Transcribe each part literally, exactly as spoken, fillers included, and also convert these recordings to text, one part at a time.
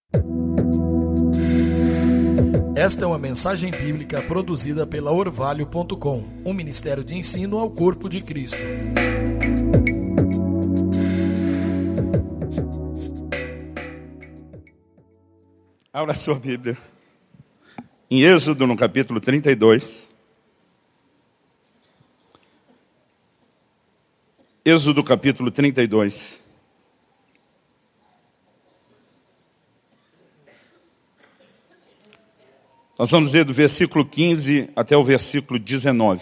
Esta é uma mensagem bíblica produzida pela Orvalho ponto com, um ministério de ensino ao corpo de Cristo. Abra a sua Bíblia. Em Êxodo, no capítulo trinta e dois. Êxodo, capítulo trinta e dois. Nós vamos ler do versículo quinze até o versículo dezenove.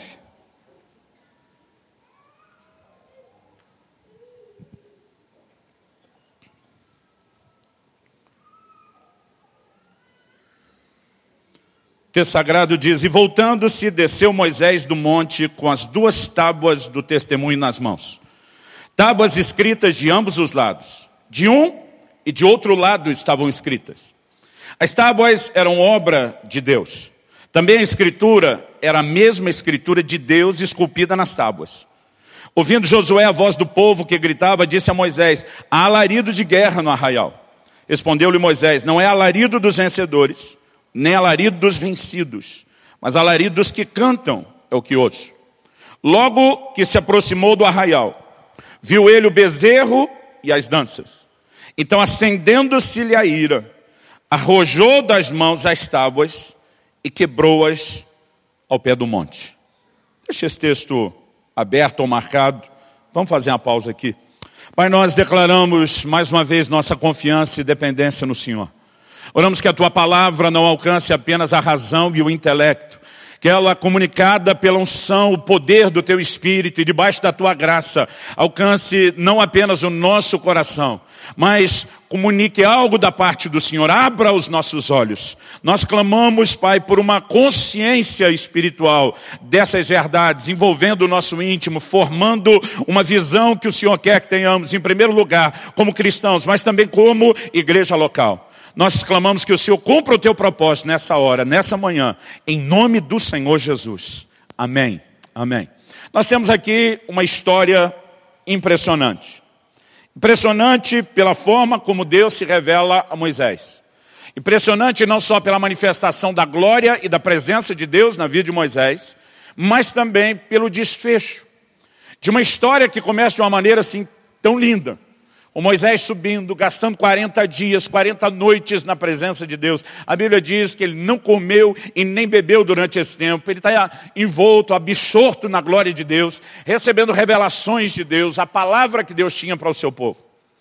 O texto sagrado diz: E voltando-se, desceu Moisés do monte com as duas tábuas do testemunho nas mãos. Tábuas escritas de ambos os lados. De um e de outro lado estavam escritas. As tábuas eram obra de Deus. Também a escritura era a mesma escritura de Deus esculpida nas tábuas. Ouvindo Josué a voz do povo que gritava, disse a Moisés: há alarido de guerra no arraial. Respondeu-lhe Moisés: não é alarido dos vencedores, nem alarido dos vencidos, mas alarido dos que cantam é o que ouço. Logo que se aproximou do arraial, viu ele o bezerro e as danças. Então, acendendo-se-lhe a ira, arrojou das mãos as tábuas e quebrou-as ao pé do monte. Deixa esse texto aberto ou marcado. Vamos fazer uma pausa aqui. Pai, nós declaramos mais uma vez nossa confiança e dependência no Senhor. Oramos que a Tua palavra não alcance apenas a razão e o intelecto, que ela, comunicada pela unção, o poder do Teu Espírito e debaixo da Tua graça, alcance não apenas o nosso coração, mas comunique algo da parte do Senhor. Abra os nossos olhos. Nós clamamos, Pai, por uma consciência espiritual dessas verdades, envolvendo o nosso íntimo, formando uma visão que o Senhor quer que tenhamos, em primeiro lugar, como cristãos, mas também como igreja local. Nós clamamos que o Senhor cumpra o Teu propósito nessa hora, nessa manhã, em nome do Senhor Jesus. Amém. Amém. Nós temos aqui uma história impressionante. Impressionante pela forma como Deus se revela a Moisés. Impressionante não só pela manifestação da glória e da presença de Deus na vida de Moisés, mas também pelo desfecho de uma história que começa de uma maneira assim tão linda. O Moisés subindo, gastando quarenta dias, quarenta noites na presença de Deus. A Bíblia diz que ele não comeu e nem bebeu durante esse tempo. Ele está envolto, absorto na glória de Deus, recebendo revelações de Deus, a palavra que Deus tinha para o seu povo.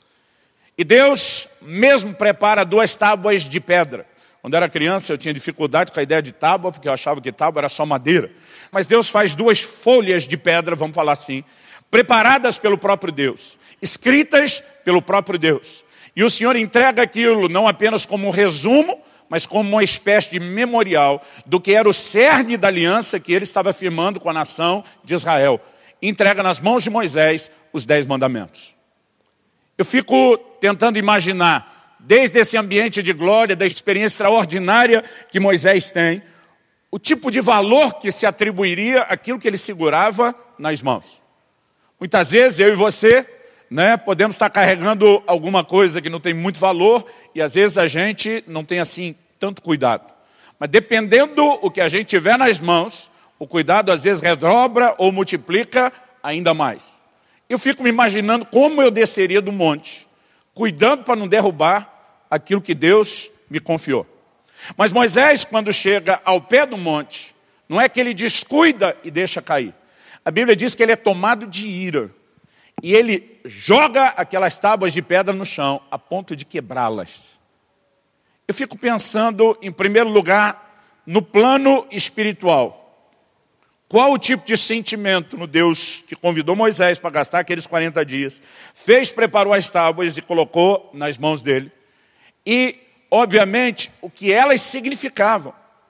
E Deus mesmo prepara duas tábuas de pedra. Quando eu era criança eu tinha dificuldade com a ideia de tábua, porque eu achava que tábua era só madeira. Mas Deus faz duas folhas de pedra, vamos falar assim, preparadas pelo próprio Deus, escritas pelo próprio Deus. E o Senhor entrega aquilo não apenas como um resumo, mas como uma espécie de memorial do que era o cerne da aliança que ele estava firmando com a nação de Israel. Entrega nas mãos de Moisés os dez mandamentos. Eu fico tentando imaginar, desde esse ambiente de glória, da experiência extraordinária que Moisés tem, o tipo de valor que se atribuiria àquilo que ele segurava nas mãos. Muitas vezes eu e você, né, podemos estar carregando alguma coisa que não tem muito valor e às vezes a gente não tem assim tanto cuidado. Mas dependendo o que a gente tiver nas mãos, o cuidado às vezes redobra ou multiplica ainda mais. Eu fico me imaginando como eu desceria do monte, cuidando para não derrubar aquilo que Deus me confiou. Mas Moisés, quando chega ao pé do monte, não é que ele descuida e deixa cair. A Bíblia diz que ele é tomado de ira. E ele joga aquelas tábuas de pedra no chão, a ponto de quebrá-las. Eu fico pensando, em primeiro lugar, no plano espiritual. Qual o tipo de sentimento no Deus que convidou Moisés para gastar aqueles quarenta dias, fez, preparou as tábuas e colocou nas mãos dele. E, obviamente, o que elas significavam.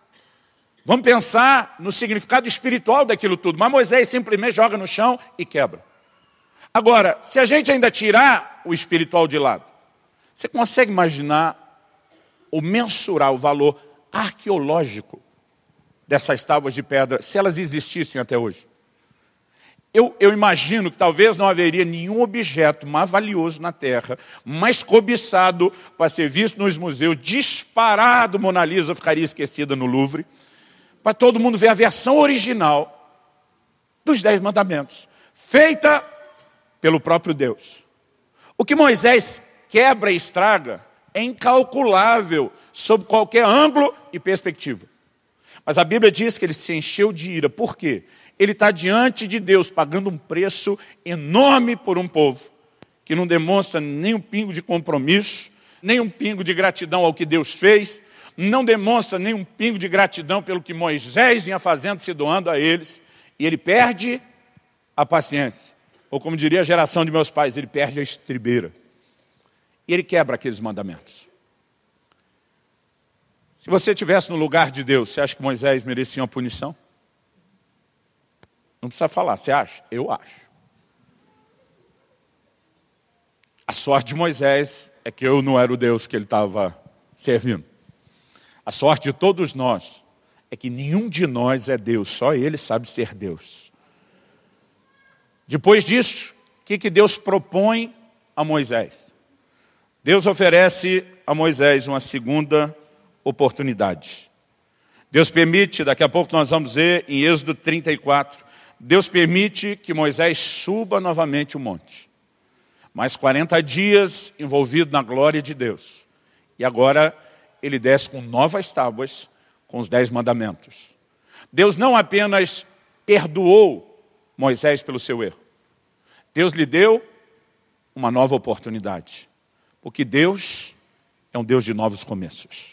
Vamos pensar no significado espiritual daquilo tudo. Mas Moisés simplesmente joga no chão e quebra. Agora, se a gente ainda tirar o espiritual de lado, você consegue imaginar ou mensurar o valor arqueológico dessas tábuas de pedra, se elas existissem até hoje? Eu, eu imagino que talvez não haveria nenhum objeto mais valioso na Terra, mais cobiçado para ser visto nos museus, disparado, Mona Lisa ficaria esquecida no Louvre, para todo mundo ver a versão original dos Dez Mandamentos, feita pelo próprio Deus. O que Moisés quebra e estraga é incalculável sob qualquer ângulo e perspectiva. Mas a Bíblia diz que ele se encheu de ira. Por quê? Ele está diante de Deus, pagando um preço enorme por um povo, que não demonstra nem um pingo de compromisso, nem um pingo de gratidão ao que Deus fez, não demonstra nem um pingo de gratidão pelo que Moisés vinha fazendo, se doando a eles, e ele perde a paciência. Ou como diria a geração de meus pais, ele perde a estribeira. E ele quebra aqueles mandamentos. Se você estivesse no lugar de Deus, você acha que Moisés merecia uma punição? Não precisa falar, você acha? Eu acho. A sorte de Moisés é que eu não era o Deus que ele estava servindo. A sorte de todos nós é que nenhum de nós é Deus, só ele sabe ser Deus. Depois disso, o que, que Deus propõe a Moisés? Deus oferece a Moisés uma segunda oportunidade. Deus permite, daqui a pouco nós vamos ver em Êxodo trinta e quatro, Deus permite que Moisés suba novamente o monte. Mais quarenta dias envolvido na glória de Deus. E agora ele desce com novas tábuas, com os dez mandamentos. Deus não apenas perdoou Moisés pelo seu erro. Deus lhe deu uma nova oportunidade. Porque Deus é um Deus de novos começos.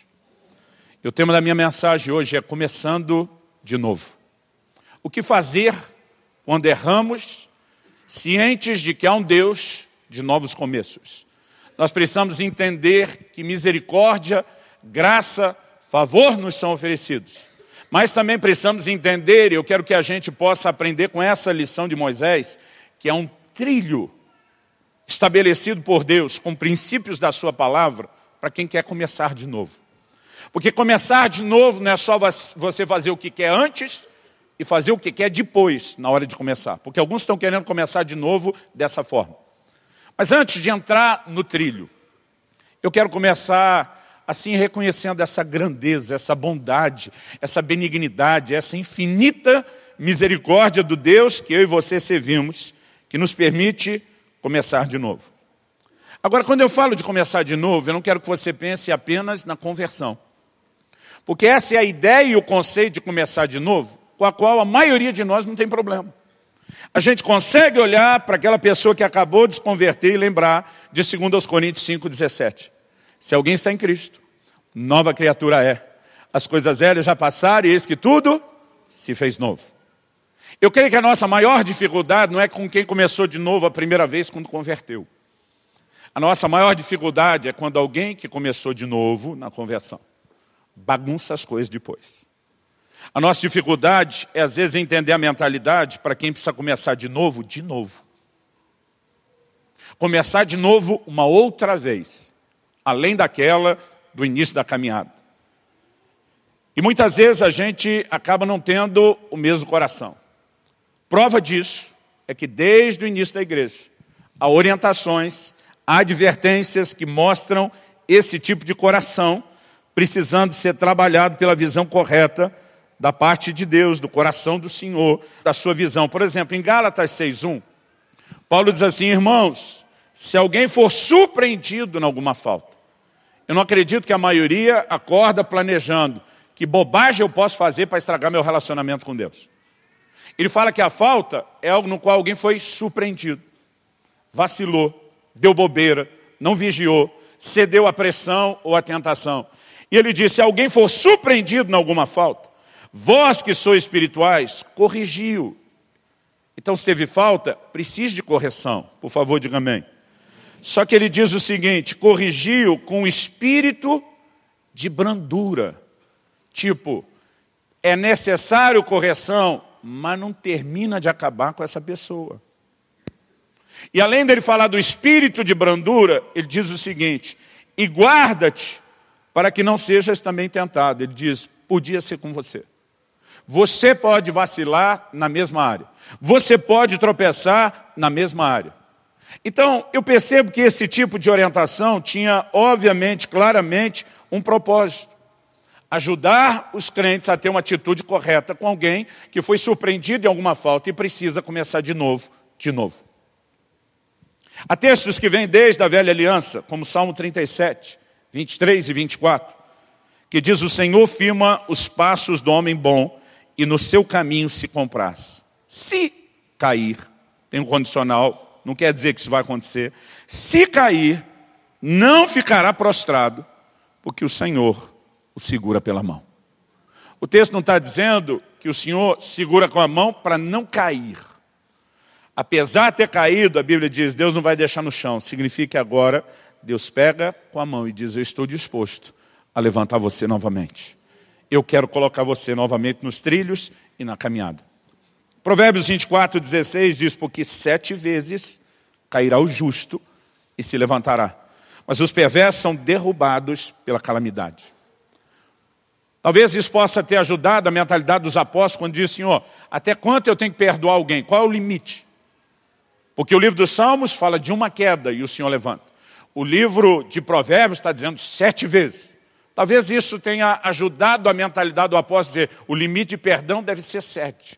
E o tema da minha mensagem hoje é começando de novo. O que fazer quando erramos, cientes de que há um Deus de novos começos? Nós precisamos entender que misericórdia, graça, favor nos são oferecidos. Mas também precisamos entender, e eu quero que a gente possa aprender com essa lição de Moisés, que é um trilho estabelecido por Deus com princípios da sua palavra para quem quer começar de novo. Porque começar de novo não é só você fazer o que quer antes e fazer o que quer depois, na hora de começar. Porque alguns estão querendo começar de novo dessa forma. Mas antes de entrar no trilho, eu quero começar assim reconhecendo essa grandeza, essa bondade, essa benignidade, essa infinita misericórdia do Deus que eu e você servimos, que nos permite começar de novo. Agora, quando eu falo de começar de novo, eu não quero que você pense apenas na conversão. Porque essa é a ideia e o conceito de começar de novo, com a qual a maioria de nós não tem problema. A gente consegue olhar para aquela pessoa que acabou de se converter e lembrar de dois Coríntios cinco, dezessete. Se alguém está em Cristo, nova criatura é. As coisas velhas já passaram e eis que tudo se fez novo. Eu creio que a nossa maior dificuldade não é com quem começou de novo a primeira vez quando converteu. A nossa maior dificuldade é quando alguém que começou de novo na conversão bagunça as coisas depois. A nossa dificuldade é, às vezes, entender a mentalidade para quem precisa começar de novo, de novo. Começar de novo uma outra vez, além daquela do início da caminhada. E muitas vezes a gente acaba não tendo o mesmo coração. Prova disso é que desde o início da igreja, há orientações, há advertências que mostram esse tipo de coração precisando ser trabalhado pela visão correta da parte de Deus, do coração do Senhor, da sua visão. Por exemplo, em Gálatas seis, um, Paulo diz assim: irmãos, se alguém for surpreendido em alguma falta, eu não acredito que a maioria acorda planejando que bobagem eu posso fazer para estragar meu relacionamento com Deus. Ele fala que a falta é algo no qual alguém foi surpreendido, vacilou, deu bobeira, não vigiou, cedeu à pressão ou à tentação. E ele diz: se alguém for surpreendido em alguma falta, vós que sois espirituais, corrigiu. Então, se teve falta, precisa de correção. Por favor, diga amém. Só que ele diz o seguinte: corrigiu com espírito de brandura. Tipo, é necessário correção, mas não termina de acabar com essa pessoa. E além dele falar do espírito de brandura, ele diz o seguinte: e guarda-te para que não sejas também tentado. Ele diz: podia ser com você. Você pode vacilar na mesma área. Você pode tropeçar na mesma área. Então, eu percebo que esse tipo de orientação tinha, obviamente, claramente, um propósito. Ajudar os crentes a ter uma atitude correta com alguém que foi surpreendido em alguma falta e precisa começar de novo, de novo. Há textos que vêm desde a velha aliança, como Salmo trinta e sete, vinte e três e vinte e quatro, que diz: o Senhor firma os passos do homem bom e no seu caminho se compraz. Se cair, tem um condicional, não quer dizer que isso vai acontecer. Se cair, não ficará prostrado, porque o Senhor o segura pela mão. O texto não está dizendo que o Senhor segura com a mão para não cair. Apesar de ter caído, a Bíblia diz, Deus não vai deixar no chão. Significa que agora Deus pega com a mão e diz, eu estou disposto a levantar você novamente. Eu quero colocar você novamente nos trilhos e na caminhada. Provérbios vinte e quatro, dezesseis diz, porque sete vezes cairá o justo e se levantará. Mas os perversos são derrubados pela calamidade. Talvez isso possa ter ajudado a mentalidade dos apóstolos quando diz, Senhor, até quanto eu tenho que perdoar alguém? Qual é o limite? Porque o livro dos Salmos fala de uma queda e o Senhor levanta. O livro de Provérbios está dizendo sete vezes. Talvez isso tenha ajudado a mentalidade do apóstolo a dizer, o limite de perdão deve ser sete.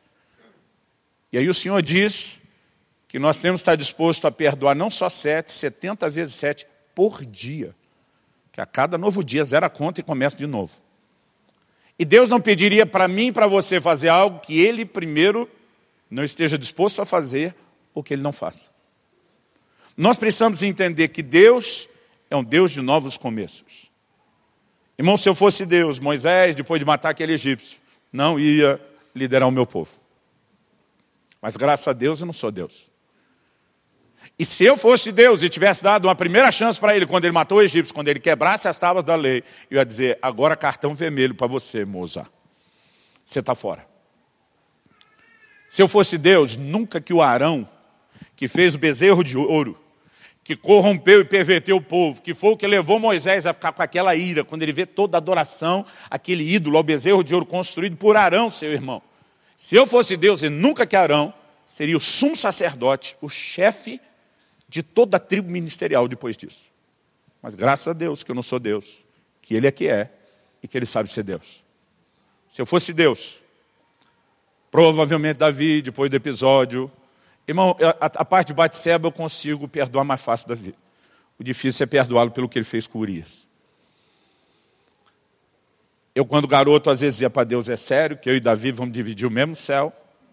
E aí o Senhor diz que nós temos que estar disposto a perdoar não só sete, setenta vezes sete por dia. Que a cada novo dia zera a conta e começa de novo. E Deus não pediria para mim e para você fazer algo que Ele primeiro não esteja disposto a fazer ou que Ele não faça. Nós precisamos entender que Deus é um Deus de novos começos. Irmão, se eu fosse Deus, Moisés, depois de matar aquele egípcio, não ia liderar o meu povo. Mas graças a Deus eu não sou Deus. E se eu fosse Deus e tivesse dado uma primeira chance para ele, quando ele matou o egípcio, quando ele quebrasse as tábuas da lei, eu ia dizer, agora cartão vermelho para você, moça. Você está fora. Se eu fosse Deus, nunca que o Arão, que fez o bezerro de ouro, que corrompeu e perverteu o povo, que foi o que levou Moisés a ficar com aquela ira, quando ele vê toda a adoração, aquele ídolo, ao bezerro de ouro construído por Arão, seu irmão. Se eu fosse Deus, e nunca que Arão seria o sumo sacerdote, o chefe de toda a tribo ministerial depois disso. Mas graças a Deus que eu não sou Deus, que Ele é que é e que Ele sabe ser Deus. Se eu fosse Deus, provavelmente Davi, depois do episódio, irmão, a, a parte de Batseba eu consigo perdoar mais fácil Davi. O difícil é perdoá-lo pelo que ele fez com Urias. Eu, quando garoto, às vezes ia para Deus, é sério, que eu e Davi vamos dividir o mesmo céu.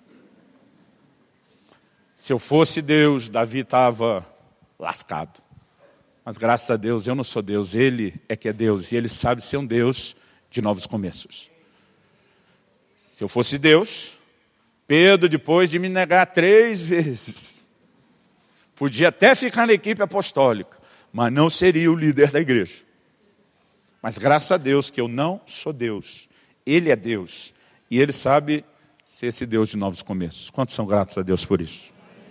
Se eu fosse Deus, Davi estava lascado. Mas graças a Deus, eu não sou Deus, Ele é que é Deus. E Ele sabe ser um Deus de novos começos. Se eu fosse Deus, Pedro, depois de me negar três vezes, podia até ficar na equipe apostólica, mas não seria o líder da igreja. Mas graças a Deus que eu não sou Deus. Ele é Deus. E Ele sabe ser esse Deus de novos começos. Quantos são gratos a Deus por isso?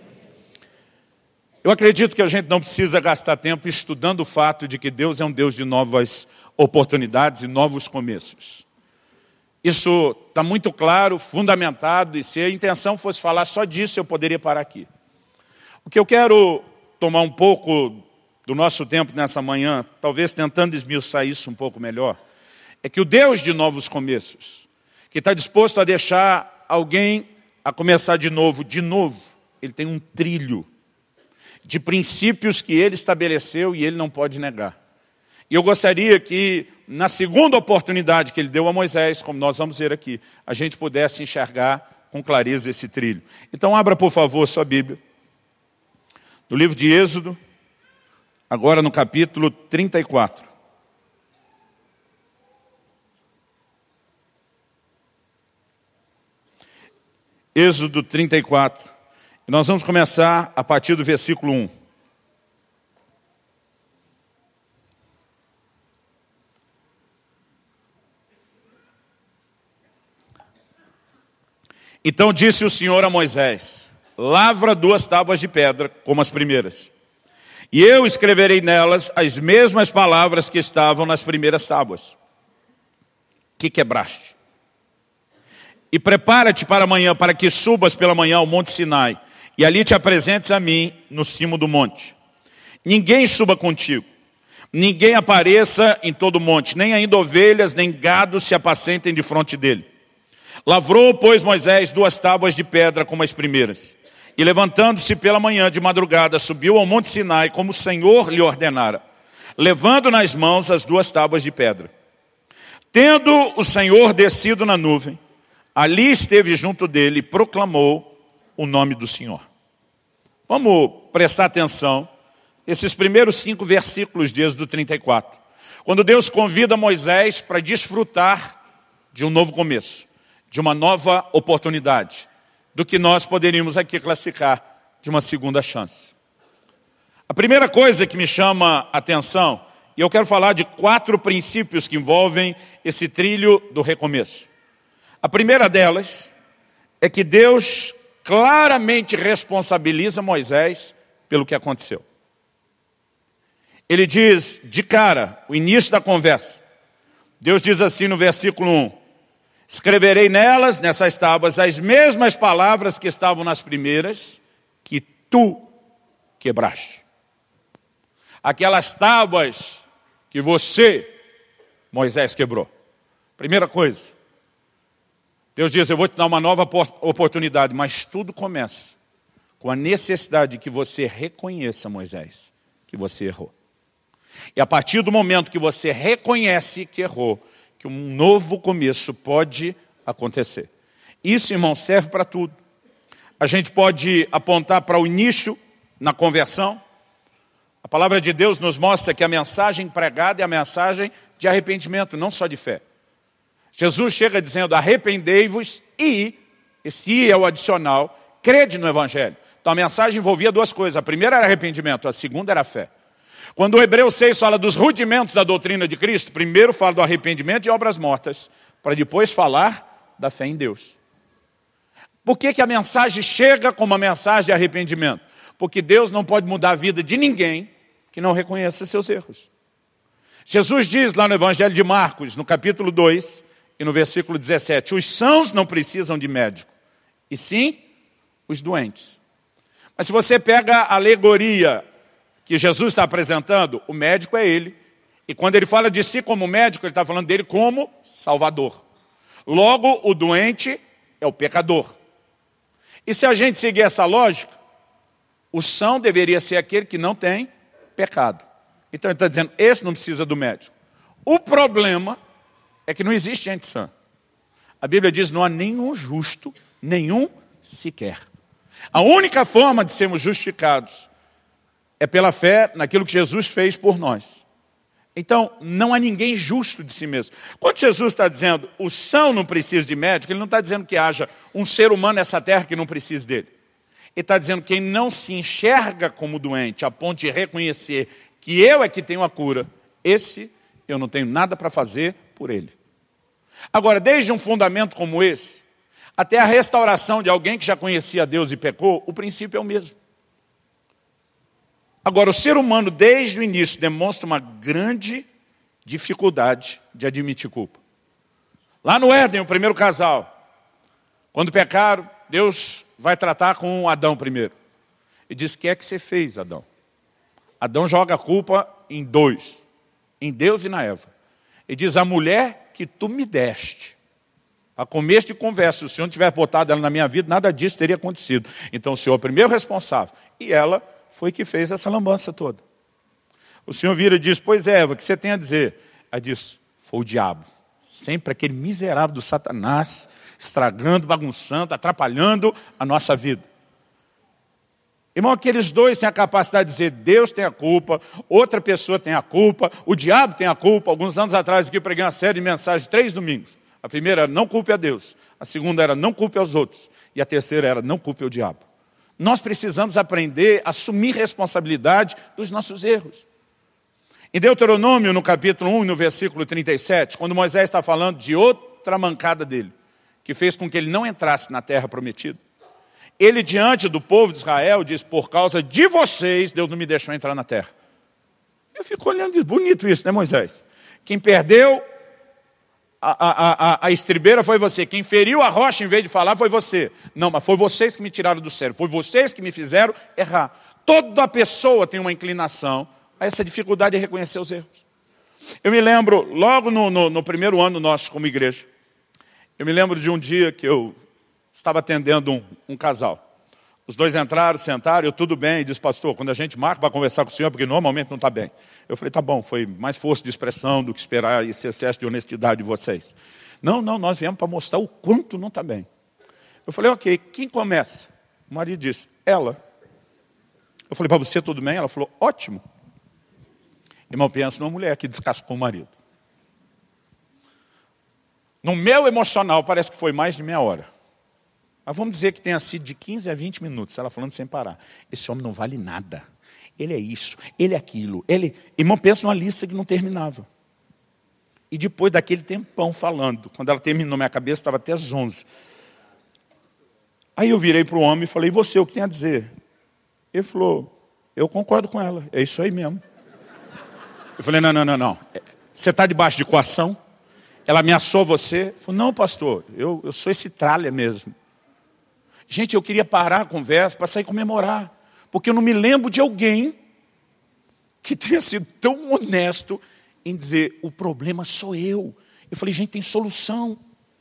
Eu acredito que a gente não precisa gastar tempo estudando o fato de que Deus é um Deus de novas oportunidades e novos começos. Isso está muito claro, fundamentado, e se a intenção fosse falar só disso, eu poderia parar aqui. O que eu quero tomar um pouco do nosso tempo nessa manhã, talvez tentando esmiuçar isso um pouco melhor, é que o Deus de novos começos, que está disposto a deixar alguém a começar de novo, de novo, Ele tem um trilho de princípios que Ele estabeleceu e Ele não pode negar. E eu gostaria que, na segunda oportunidade que Ele deu a Moisés, como nós vamos ver aqui, a gente pudesse enxergar com clareza esse trilho. Então abra, por favor, sua Bíblia. No livro de Êxodo, agora no capítulo trinta e quatro. Êxodo trinta e quatro. E nós vamos começar a partir do versículo um. Então disse o Senhor a Moisés, lavra duas tábuas de pedra, como as primeiras. E eu escreverei nelas as mesmas palavras que estavam nas primeiras tábuas, que quebraste. E prepara-te para amanhã, para que subas pela manhã ao monte Sinai, e ali te apresentes a mim no cimo do monte. Ninguém suba contigo, ninguém apareça em todo o monte, nem ainda ovelhas, nem gado se apacentem de fronte dele. Lavrou, pois, Moisés duas tábuas de pedra como as primeiras, e levantando-se pela manhã de madrugada, subiu ao monte Sinai, como o Senhor lhe ordenara, levando nas mãos as duas tábuas de pedra. Tendo o Senhor descido na nuvem, ali esteve junto dele e proclamou o nome do Senhor. Vamos prestar atenção nesses primeiros cinco versículos de Êxodo trinta e quatro. Quando Deus convida Moisés para desfrutar de um novo começo, de uma nova oportunidade, do que nós poderíamos aqui classificar de uma segunda chance. A primeira coisa que me chama a atenção, e eu quero falar de quatro princípios que envolvem esse trilho do recomeço. A primeira delas é que Deus claramente responsabiliza Moisés pelo que aconteceu. Ele diz, de cara, o início da conversa. Deus diz assim no versículo um, escreverei nelas, nessas tábuas, as mesmas palavras que estavam nas primeiras, que tu quebraste. Aquelas tábuas que você, Moisés, quebrou. Primeira coisa, Deus diz, eu vou te dar uma nova oportunidade, mas tudo começa com a necessidade de que você reconheça, Moisés, que você errou. E a partir do momento que você reconhece que errou, que um novo começo pode acontecer. Isso, irmão, serve para tudo. A gente pode apontar para o início na conversão. A palavra de Deus nos mostra que a mensagem pregada é a mensagem de arrependimento, não só de fé. Jesus chega dizendo, arrependei-vos e, esse i é o adicional, crede no Evangelho. Então a mensagem envolvia duas coisas. A primeira era arrependimento, a segunda era a fé. Quando o Hebreus seis fala dos rudimentos da doutrina de Cristo, primeiro fala do arrependimento e obras mortas, para depois falar da fé em Deus. Por que que a mensagem chega como uma mensagem de arrependimento? Porque Deus não pode mudar a vida de ninguém que não reconheça seus erros. Jesus diz lá no Evangelho de Marcos, no capítulo dois e no versículo dezessete, os sãos não precisam de médico, e sim os doentes. Mas se você pega a alegoria que Jesus está apresentando, o médico é ele. E quando ele fala de si como médico, ele está falando dele como salvador. Logo, o doente é o pecador. E se a gente seguir essa lógica, o são deveria ser aquele que não tem pecado. Então ele está dizendo, esse não precisa do médico. O problema é que não existe gente sã. A Bíblia diz, não há nenhum justo, nenhum sequer. A única forma de sermos justificados é pela fé naquilo que Jesus fez por nós. Então, não há ninguém justo de si mesmo. Quando Jesus está dizendo, o são não precisa de médico, ele não está dizendo que haja um ser humano nessa terra que não precise dele. Ele está dizendo que quem não se enxerga como doente, a ponto de reconhecer que eu é que tenho a cura, esse eu não tenho nada para fazer por ele. Agora, desde um fundamento como esse, até a restauração de alguém que já conhecia Deus e pecou, o princípio é o mesmo. Agora, o ser humano, desde o início, demonstra uma grande dificuldade de admitir culpa. Lá no Éden, o primeiro casal, quando pecaram, Deus vai tratar com Adão primeiro. E diz, o que é que você fez, Adão? Adão joga a culpa em dois, em Deus e na Eva. E diz, a mulher que tu me deste. A começo de conversa, se o Senhor não tivesse botado ela na minha vida, nada disso teria acontecido. Então o Senhor é o primeiro responsável. E ela foi que fez essa lambança toda. O Senhor vira e diz, pois é, Eva, o que você tem a dizer? Ela diz, foi o diabo. Sempre aquele miserável do Satanás, estragando, bagunçando, atrapalhando a nossa vida. Irmão, aqueles dois têm a capacidade de dizer, Deus tem a culpa, outra pessoa tem a culpa, o diabo tem a culpa. Alguns anos atrás aqui eu preguei uma série de mensagens, três domingos. A primeira era, não culpe a Deus. A segunda era, não culpe aos outros. E a terceira era, não culpe o diabo. Nós precisamos aprender a assumir responsabilidade dos nossos erros. Em Deuteronômio, no capítulo um, no versículo trinta e sete, quando Moisés está falando de outra mancada dele, que fez com que ele não entrasse na terra prometida, ele, diante do povo de Israel, diz, por causa de vocês, Deus não me deixou entrar na terra. Eu fico olhando e diz, bonito isso, né, Moisés? Quem perdeu a, a, a estribeira foi você. Quem feriu a rocha em vez de falar foi você. Não, mas foi vocês que me tiraram do sério. Foi vocês que me fizeram errar. Toda pessoa tem uma inclinação a essa dificuldade de reconhecer os erros. Eu me lembro, logo no, no, no primeiro ano nosso como igreja, eu me lembro de um dia que eu estava atendendo um, um casal. Os dois entraram, sentaram, eu tudo bem, e disse, pastor, quando a gente marca para conversar com o senhor, porque normalmente não está bem. Eu falei, tá bom, foi mais força de expressão do que esperar esse excesso de honestidade de vocês. Não, não, nós viemos para mostrar o quanto não está bem. Eu falei, ok, quem começa? O marido disse, ela. Eu falei, para você tudo bem? Ela falou, ótimo. Irmão, pensa numa mulher que descascou o marido. No meu emocional, parece que foi mais de meia hora. Mas vamos dizer que tenha sido de quinze a vinte minutos, ela falando sem parar. Esse homem não vale nada. Ele é isso, ele é aquilo. Ele... Irmão, pensa numa lista que não terminava. E depois daquele tempão falando, quando ela terminou, minha cabeça estava até às onze. Aí eu virei para o homem e falei, e você, o que tem a dizer? Ele falou, eu concordo com ela, é isso aí mesmo. Eu falei, não, não, não, não. Você está debaixo de coação? Ela ameaçou você? Ele falou, não, pastor, eu, eu sou esse tralha mesmo. Gente, eu queria parar a conversa para sair comemorar. Porque eu não me lembro de alguém que tenha sido tão honesto em dizer, o problema sou eu. Eu falei, gente, tem solução.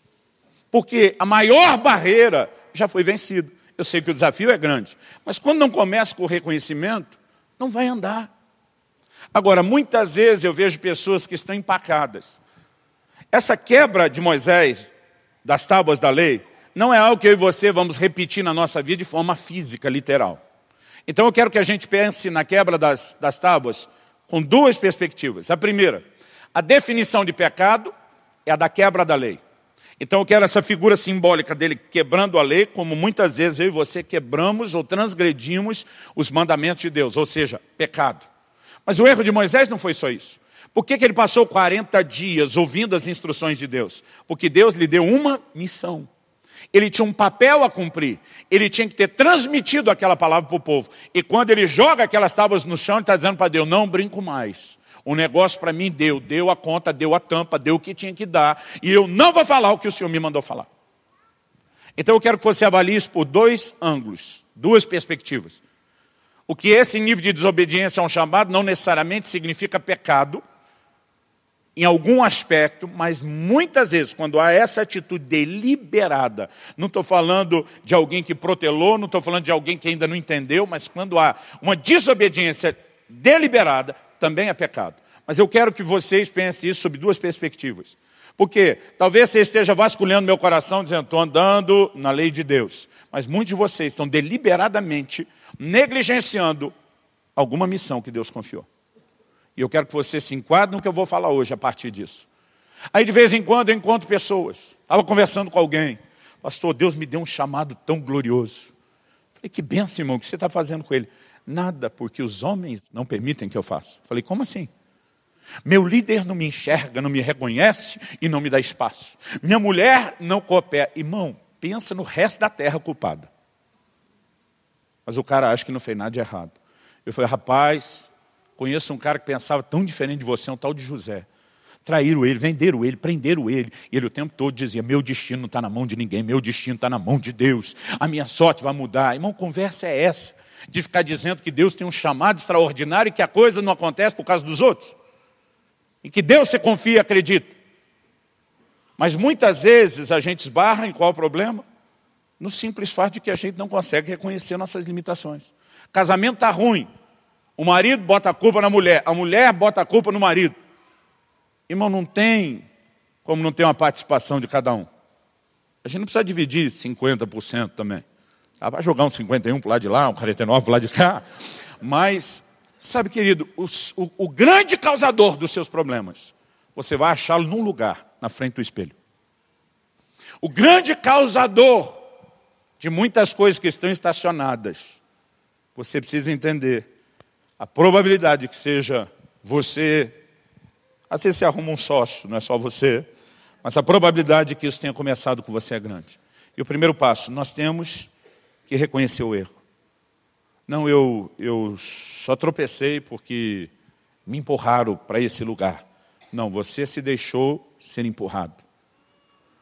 Porque a maior barreira já foi vencida. Eu sei que o desafio é grande. Mas quando não começa com o reconhecimento, não vai andar. Agora, muitas vezes eu vejo pessoas que estão empacadas. Essa quebra de Moisés, das tábuas da lei, não é algo que eu e você vamos repetir na nossa vida de forma física, literal. Então eu quero que a gente pense na quebra das, das tábuas com duas perspectivas. A primeira, a definição de pecado é a da quebra da lei. Então eu quero essa figura simbólica dele quebrando a lei, como muitas vezes eu e você quebramos ou transgredimos os mandamentos de Deus, ou seja, pecado. Mas o erro de Moisés não foi só isso. Por que que ele passou quarenta dias ouvindo as instruções de Deus? Porque Deus lhe deu uma missão. Ele tinha um papel a cumprir. Ele tinha que ter transmitido aquela palavra para o povo. E quando ele joga aquelas tábuas no chão, ele está dizendo para Deus, não brinco mais. O negócio para mim deu, deu a conta, deu a tampa, deu o que tinha que dar. E eu não vou falar o que o Senhor me mandou falar. Então eu quero que você avalie isso por dois ângulos, duas perspectivas. O que esse nível de desobediência é um chamado não necessariamente significa pecado, em algum aspecto, mas muitas vezes, quando há essa atitude deliberada, não estou falando de alguém que protelou, não estou falando de alguém que ainda não entendeu, mas quando há uma desobediência deliberada, também é pecado. Mas eu quero que vocês pensem isso sob duas perspectivas. Porque talvez você esteja vasculhando meu coração, dizendo, estou andando na lei de Deus. Mas muitos de vocês estão deliberadamente negligenciando alguma missão que Deus confiou. E eu quero que você se enquadre no que eu vou falar hoje a partir disso. Aí de vez em quando eu encontro pessoas. Estava conversando com alguém. Pastor, Deus me deu um chamado tão glorioso. Falei, que benção, irmão, o que você está fazendo com ele? Nada, porque os homens não permitem que eu faça. Falei, como assim? Meu líder não me enxerga, não me reconhece e não me dá espaço. Minha mulher não coopera. Irmão, pensa no resto da terra culpada. Mas o cara acha que não fez nada de errado. Eu falei, rapaz... Conheço um cara que pensava tão diferente de você, um tal de José. Traíram ele, venderam ele, prenderam ele. E ele o tempo todo dizia, meu destino não está na mão de ninguém, meu destino está na mão de Deus. A minha sorte vai mudar. Irmão, conversa é essa. De ficar dizendo que Deus tem um chamado extraordinário e que a coisa não acontece por causa dos outros. E que Deus você confia e acredita. Mas muitas vezes a gente esbarra em qual o problema? No simples fato de que a gente não consegue reconhecer nossas limitações. Casamento está ruim. O marido bota a culpa na mulher, a mulher bota a culpa no marido. Irmão, não tem como não ter uma participação de cada um. A gente não precisa dividir cinquenta por cento também. Ah, vai jogar um cinquenta e um para o lado de lá, um quarenta e nove para o lado de cá. Mas, sabe, querido, os, o, o grande causador dos seus problemas, você vai achá-lo num lugar, na frente do espelho. O grande causador de muitas coisas que estão estacionadas, você precisa entender. A probabilidade de que seja você, às vezes você arruma um sócio, não é só você, mas a probabilidade de que isso tenha começado com você é grande. E o primeiro passo, nós temos que reconhecer o erro. Não, eu, eu só tropecei porque me empurraram para esse lugar. Não, você se deixou ser empurrado.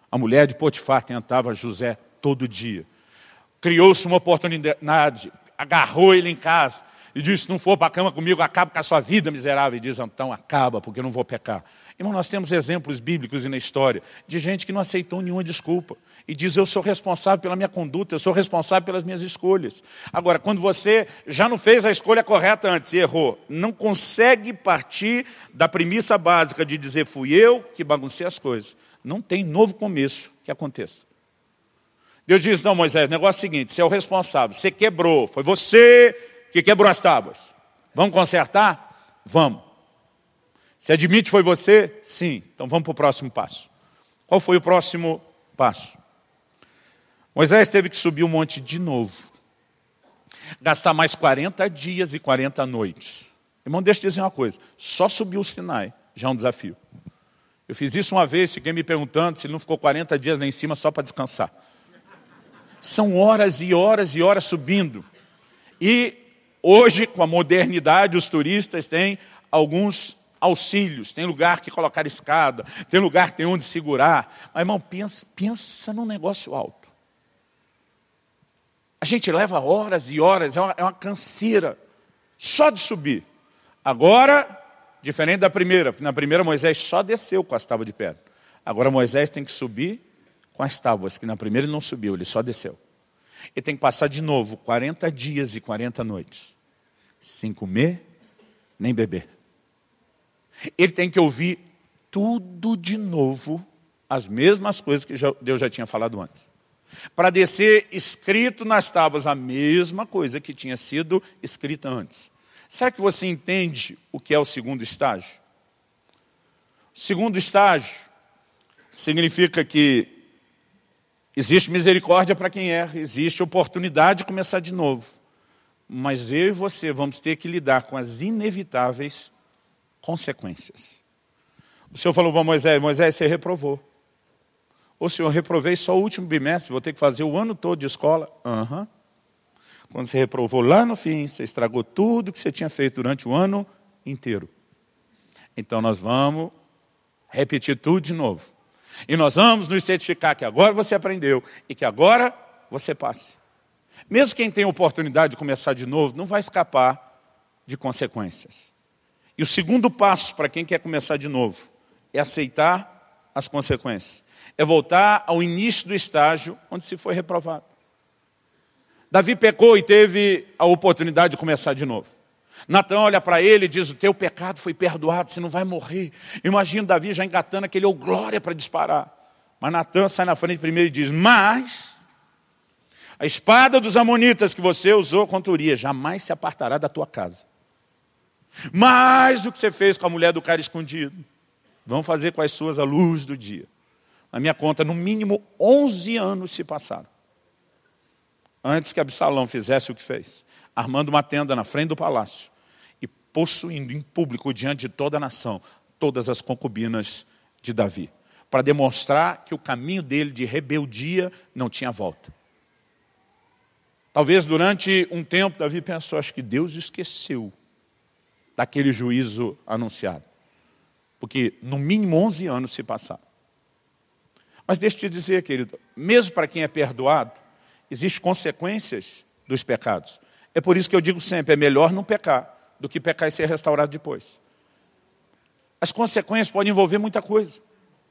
A mulher de Potifar tentava José todo dia. Criou-se uma oportunidade, agarrou ele em casa e disse, se não for para a cama comigo, acaba com a sua vida miserável. E diz, então acaba, porque eu não vou pecar. Irmão, nós temos exemplos bíblicos e na história de gente que não aceitou nenhuma desculpa. E diz, eu sou responsável pela minha conduta, eu sou responsável pelas minhas escolhas. Agora, quando você já não fez a escolha correta antes e errou, não consegue partir da premissa básica de dizer, fui eu que baguncei as coisas. Não tem novo começo que aconteça. Deus diz, não, Moisés, o negócio é o seguinte, você é o responsável, você quebrou, foi você que quebrou as tábuas. Vamos consertar? Vamos. Você admite que foi você? Sim. Então vamos para o próximo passo. Qual foi o próximo passo? Moisés teve que subir o monte de novo. Gastar mais quarenta dias e quarenta noites. Irmão, deixa eu dizer uma coisa. Só subir o Sinai já é um desafio. Eu fiz isso uma vez, fiquei me perguntando se ele não ficou quarenta dias lá em cima só para descansar. São horas e horas e horas subindo. E hoje, com a modernidade, os turistas têm alguns auxílios. Tem lugar que colocar escada, tem lugar que tem onde segurar. Mas, irmão, pensa, pensa num negócio alto. A gente leva horas e horas, é uma, é uma canseira só de subir. Agora, diferente da primeira, porque na primeira Moisés só desceu com as tábuas de pedra. Agora Moisés tem que subir com as tábuas, que na primeira ele não subiu, ele só desceu. Ele tem que passar de novo quarenta dias e quarenta noites, sem comer nem beber. Ele tem que ouvir tudo de novo, as mesmas coisas que Deus já tinha falado antes. Para descer escrito nas tábuas a mesma coisa que tinha sido escrita antes. Será que você entende o que é o segundo estágio? O segundo estágio significa que existe misericórdia para quem erra, existe oportunidade de começar de novo. Mas eu e você vamos ter que lidar com as inevitáveis consequências. O Senhor falou para Moisés, Moisés, você reprovou. Ô Senhor, reprovei só o último bimestre, vou ter que fazer o ano todo de escola. Aham. Uhum. Quando você reprovou lá no fim, você estragou tudo que você tinha feito durante o ano inteiro. Então nós vamos repetir tudo de novo. E nós vamos nos certificar que agora você aprendeu e que agora você passe. Mesmo quem tem oportunidade de começar de novo, não vai escapar de consequências. E o segundo passo para quem quer começar de novo é aceitar as consequências. É voltar ao início do estágio onde se foi reprovado. Davi pecou e teve a oportunidade de começar de novo. Natan olha para ele e diz, o teu pecado foi perdoado, você não vai morrer. Imagina Davi já engatando aquele ô glória para disparar. Mas Natan sai na frente primeiro e diz, mas a espada dos amonitas que você usou contra Urias jamais se apartará da tua casa. Mais do que você fez com a mulher do cara escondido, vão fazer com as suas a luz do dia. Na minha conta, no mínimo onze anos se passaram. Antes que Absalão fizesse o que fez, armando uma tenda na frente do palácio e possuindo em público diante de toda a nação todas as concubinas de Davi, para demonstrar que o caminho dele de rebeldia não tinha volta. Talvez durante um tempo Davi pensou, acho que Deus esqueceu daquele juízo anunciado, porque no mínimo onze anos se passaram. Mas deixa eu te dizer, querido, mesmo para quem é perdoado, existem consequências dos pecados. É por isso que eu digo sempre, é melhor não pecar do que pecar e ser restaurado depois. As consequências podem envolver muita coisa.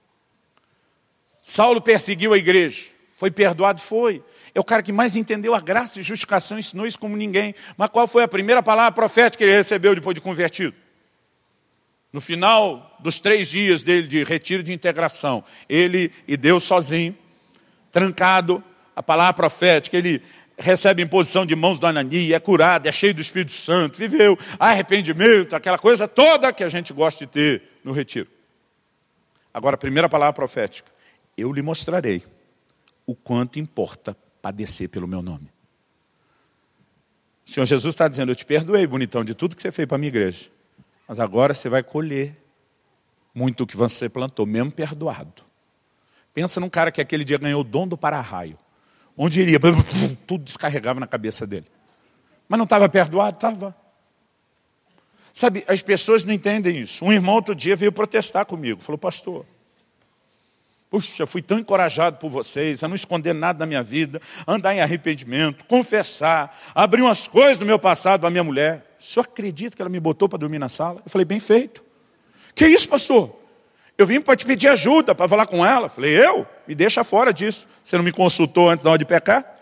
Saulo perseguiu a igreja, foi perdoado? Foi. É o cara que mais entendeu a graça e justificação, ensinou isso como ninguém. Mas qual foi a primeira palavra profética que ele recebeu depois de convertido? No final dos três dias dele de retiro de integração, ele e Deus sozinho, trancado, a palavra profética, ele recebe imposição de mãos do Anani, é curado, é cheio do Espírito Santo, viveu arrependimento, aquela coisa toda que a gente gosta de ter no retiro. Agora, a primeira palavra profética, eu lhe mostrarei o quanto importa padecer pelo meu nome. O Senhor Jesus está dizendo, eu te perdoei, bonitão, de tudo que você fez para a minha igreja. Mas agora você vai colher muito o que você plantou, mesmo perdoado. Pensa num cara que aquele dia ganhou o dom do para-raio. Onde iria, tudo descarregava na cabeça dele. Mas não estava perdoado? Estava. Sabe, as pessoas não entendem isso. Um irmão outro dia veio protestar comigo. Falou, pastor, Puxa, fui tão encorajado por vocês a não esconder nada da minha vida, andar em arrependimento, confessar, abrir umas coisas do meu passado para minha mulher. O senhor acredita que ela me botou para dormir na sala? Eu falei, bem feito. Que isso, pastor? Eu vim para te pedir ajuda, para falar com ela. Eu falei, eu? Me deixa fora disso. Você não me consultou antes da hora de pecar?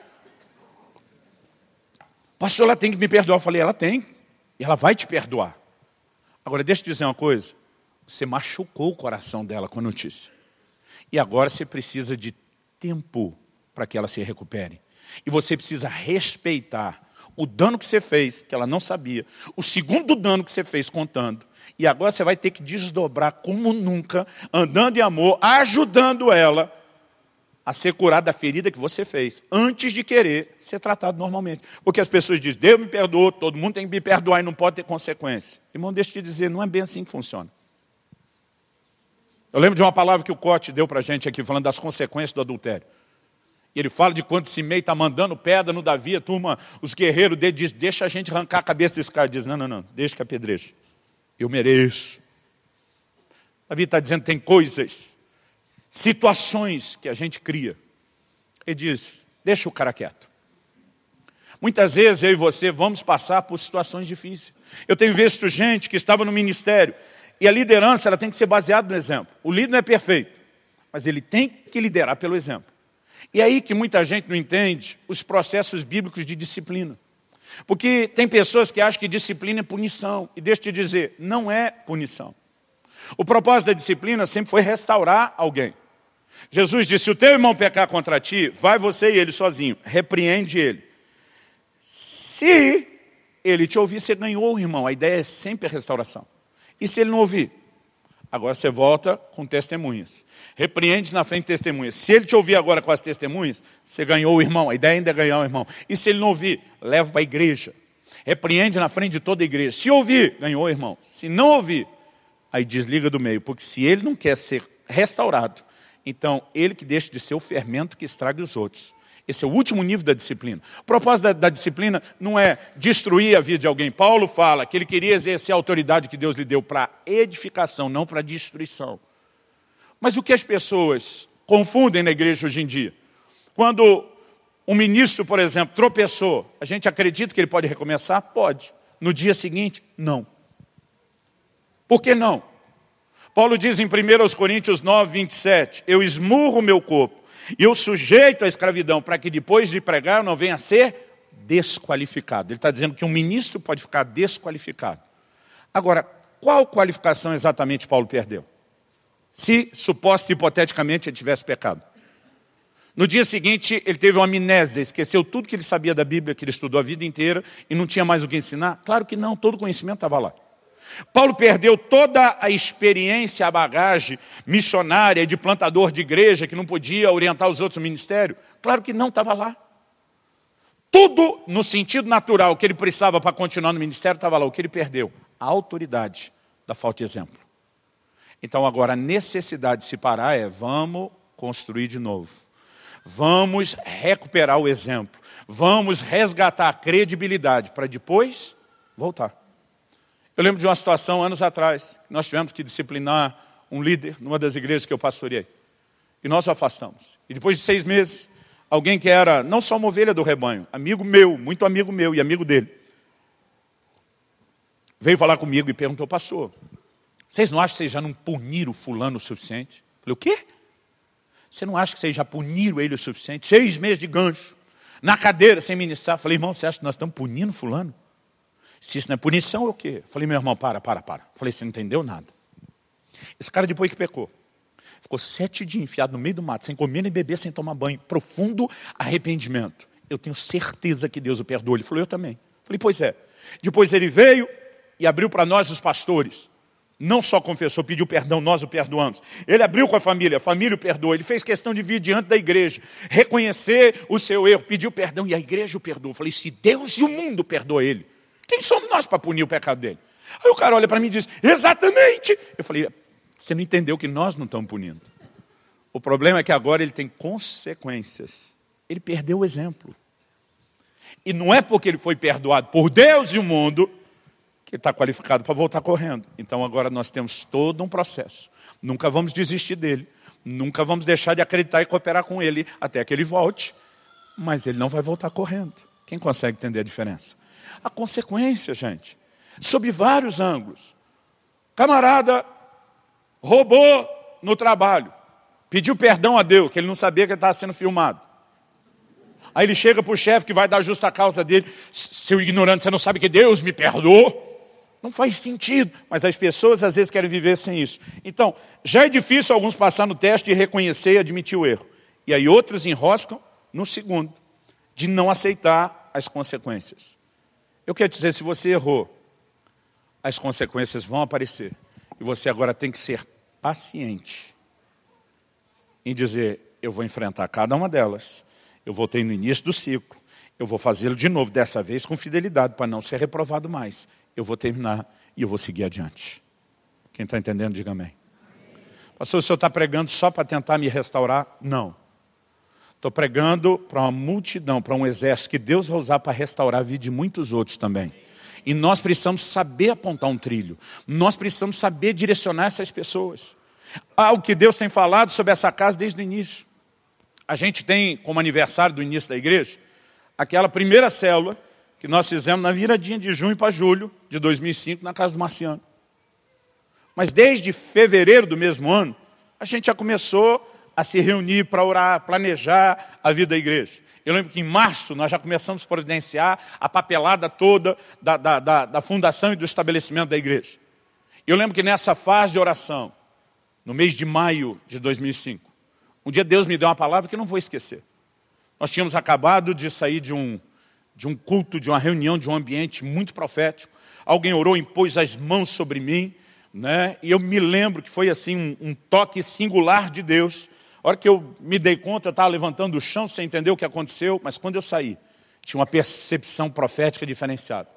Pastor, ela tem que me perdoar. Eu falei, ela tem. E ela vai te perdoar. Agora, deixa eu te dizer uma coisa. Você machucou o coração dela com a notícia. E agora você precisa de tempo para que ela se recupere. E você precisa respeitar o dano que você fez, que ela não sabia. O segundo dano que você fez contando. E agora você vai ter que desdobrar como nunca, andando em amor, ajudando ela a ser curada da ferida que você fez, antes de querer ser tratado normalmente. Porque as pessoas dizem, Deus me perdoou, todo mundo tem que me perdoar e não pode ter consequência. Irmão, deixa eu te dizer, não é bem assim que funciona. Eu lembro de uma palavra que o Cote deu para a gente aqui, falando das consequências do adultério. E ele fala de quando Simei está mandando pedra no Davi, a turma, os guerreiros dele dizem, deixa a gente arrancar a cabeça desse cara. Ele diz, não, não, não, deixa que apedreje. Eu mereço. Davi está dizendo, tem coisas, situações que a gente cria. Ele diz, deixa o cara quieto. Muitas vezes eu e você vamos passar por situações difíceis. Eu tenho visto gente que estava no ministério, e a liderança ela tem que ser baseada no exemplo. O líder não é perfeito, mas ele tem que liderar pelo exemplo. E é aí que muita gente não entende os processos bíblicos de disciplina. Porque tem pessoas que acham que disciplina é punição. E deixa eu te dizer, não é punição. O propósito da disciplina sempre foi restaurar alguém. Jesus disse, se o teu irmão pecar contra ti, vai você e ele sozinho, repreende ele. Se ele te ouvir, você ganhou o irmão. A ideia é sempre a restauração. E se ele não ouvir? Agora você volta com testemunhas. Repreende na frente de testemunhas. Se ele te ouvir agora com as testemunhas, você ganhou o irmão. A ideia ainda é ganhar o irmão. E se ele não ouvir, leva para a igreja. Repreende na frente de toda a igreja. Se ouvir, ganhou o irmão. Se não ouvir, aí desliga do meio. Porque se ele não quer ser restaurado, então ele que deixa de ser o fermento que estraga os outros. Esse é o último nível da disciplina. O propósito da, da disciplina não é destruir a vida de alguém. Paulo fala que ele queria exercer a autoridade que Deus lhe deu para edificação, não para destruição. Mas o que as pessoas confundem na igreja hoje em dia? Quando um ministro, por exemplo, tropeçou, a gente acredita que ele pode recomeçar? Pode. No dia seguinte, não. Por que não? Paulo diz em primeira Coríntios nove, vinte e sete, eu esmurro o meu corpo e eu sujeito a escravidão para que depois de pregar eu não venha a ser desqualificado. Ele está dizendo que um ministro pode ficar desqualificado. Agora, qual qualificação exatamente Paulo perdeu? Se, suposto hipoteticamente, ele tivesse pecado. No dia seguinte, ele teve uma amnésia, esqueceu tudo que ele sabia da Bíblia, que ele estudou a vida inteira e não tinha mais o que ensinar? Claro que não, todo o conhecimento estava lá. Paulo perdeu toda a experiência, a bagagem missionária de plantador de igreja, que não podia orientar os outros no ministério? Claro que não, estava lá. Tudo no sentido natural que ele precisava para continuar no ministério estava lá. O que ele perdeu? A autoridade da falta de exemplo. Então agora a necessidade de se parar é, vamos construir de novo. Vamos recuperar o exemplo. Vamos resgatar a credibilidade para depois voltar. Eu lembro de uma situação, anos atrás, que nós tivemos que disciplinar um líder numa das igrejas que eu pastoreei. E nós o afastamos. E depois de seis meses, alguém que era não só uma ovelha do rebanho, amigo meu, muito amigo meu e amigo dele, veio falar comigo e perguntou, pastor, vocês não acham que vocês já não puniram fulano o suficiente? Eu falei, o quê? Você não acha que vocês já puniram ele o suficiente? Seis meses de gancho, na cadeira, sem ministrar. Eu falei, irmão, você acha que nós estamos punindo fulano? Se isso não é punição, é o quê? Eu falei, meu irmão, para, para, para. Eu falei, você não entendeu nada. Esse cara depois que pecou, ficou sete dias enfiado no meio do mato, sem comer nem beber, sem tomar banho. Profundo arrependimento. Eu tenho certeza que Deus o perdoou. Ele falou, eu também. Eu falei, pois é. Depois ele veio e abriu para nós os pastores. Não só confessou, pediu perdão, nós o perdoamos. Ele abriu com a família, a família o perdoou. Ele fez questão de vir diante da igreja, reconhecer o seu erro, pediu perdão e a igreja o perdoou. Eu falei, se Deus e o mundo perdoam ele, quem somos nós para punir o pecado dele? Aí o cara olha para mim e diz, exatamente. Eu falei, você não entendeu que nós não estamos punindo. O problema é que agora ele tem consequências. Ele perdeu o exemplo. E não é porque ele foi perdoado por Deus e o mundo que está qualificado para voltar correndo. Então agora nós temos todo um processo. Nunca vamos desistir dele. Nunca vamos deixar de acreditar e cooperar com ele até que ele volte. Mas ele não vai voltar correndo. Quem consegue entender a diferença? A consequência, gente, sob vários ângulos. Camarada roubou no trabalho. Pediu perdão a Deus, que ele não sabia que ele estava sendo filmado. Aí ele chega para o chefe que vai dar justa causa dele. Seu ignorante, você não sabe que Deus me perdoou? Não faz sentido. Mas as pessoas às vezes querem viver sem isso. Então, já é difícil alguns passar no teste e reconhecer e admitir o erro. E aí outros enroscam no segundo, de não aceitar as consequências. Eu quero dizer, se você errou, as consequências vão aparecer. E você agora tem que ser paciente em dizer, eu vou enfrentar cada uma delas. Eu voltei no início do ciclo. Eu vou fazê-lo de novo, dessa vez com fidelidade, para não ser reprovado mais. Eu vou terminar e eu vou seguir adiante. Quem está entendendo, diga amém. Pastor, o senhor está pregando só para tentar me restaurar? Não. Estou pregando para uma multidão, para um exército que Deus vai usar para restaurar a vida de muitos outros também. E nós precisamos saber apontar um trilho. Nós precisamos saber direcionar essas pessoas. Algo que Deus tem falado sobre essa casa desde o início. A gente tem, como aniversário do início da igreja, aquela primeira célula que nós fizemos na viradinha de junho para julho de dois mil e cinco na casa do Marciano. Mas desde fevereiro do mesmo ano, a gente já começou a se reunir para orar, planejar a vida da igreja. Eu lembro que em março nós já começamos a providenciar a papelada toda da, da, da, da fundação e do estabelecimento da igreja. Eu lembro que nessa fase de oração, no mês de maio de dois mil e cinco, um dia Deus me deu uma palavra que eu não vou esquecer. Nós tínhamos acabado de sair de um, de um culto, de uma reunião, de um ambiente muito profético. Alguém orou, impôs as mãos sobre mim, né? E eu me lembro que foi assim um, um toque singular de Deus. A hora que eu me dei conta, eu estava levantando do chão sem entender o que aconteceu, mas quando eu saí, tinha uma percepção profética diferenciada.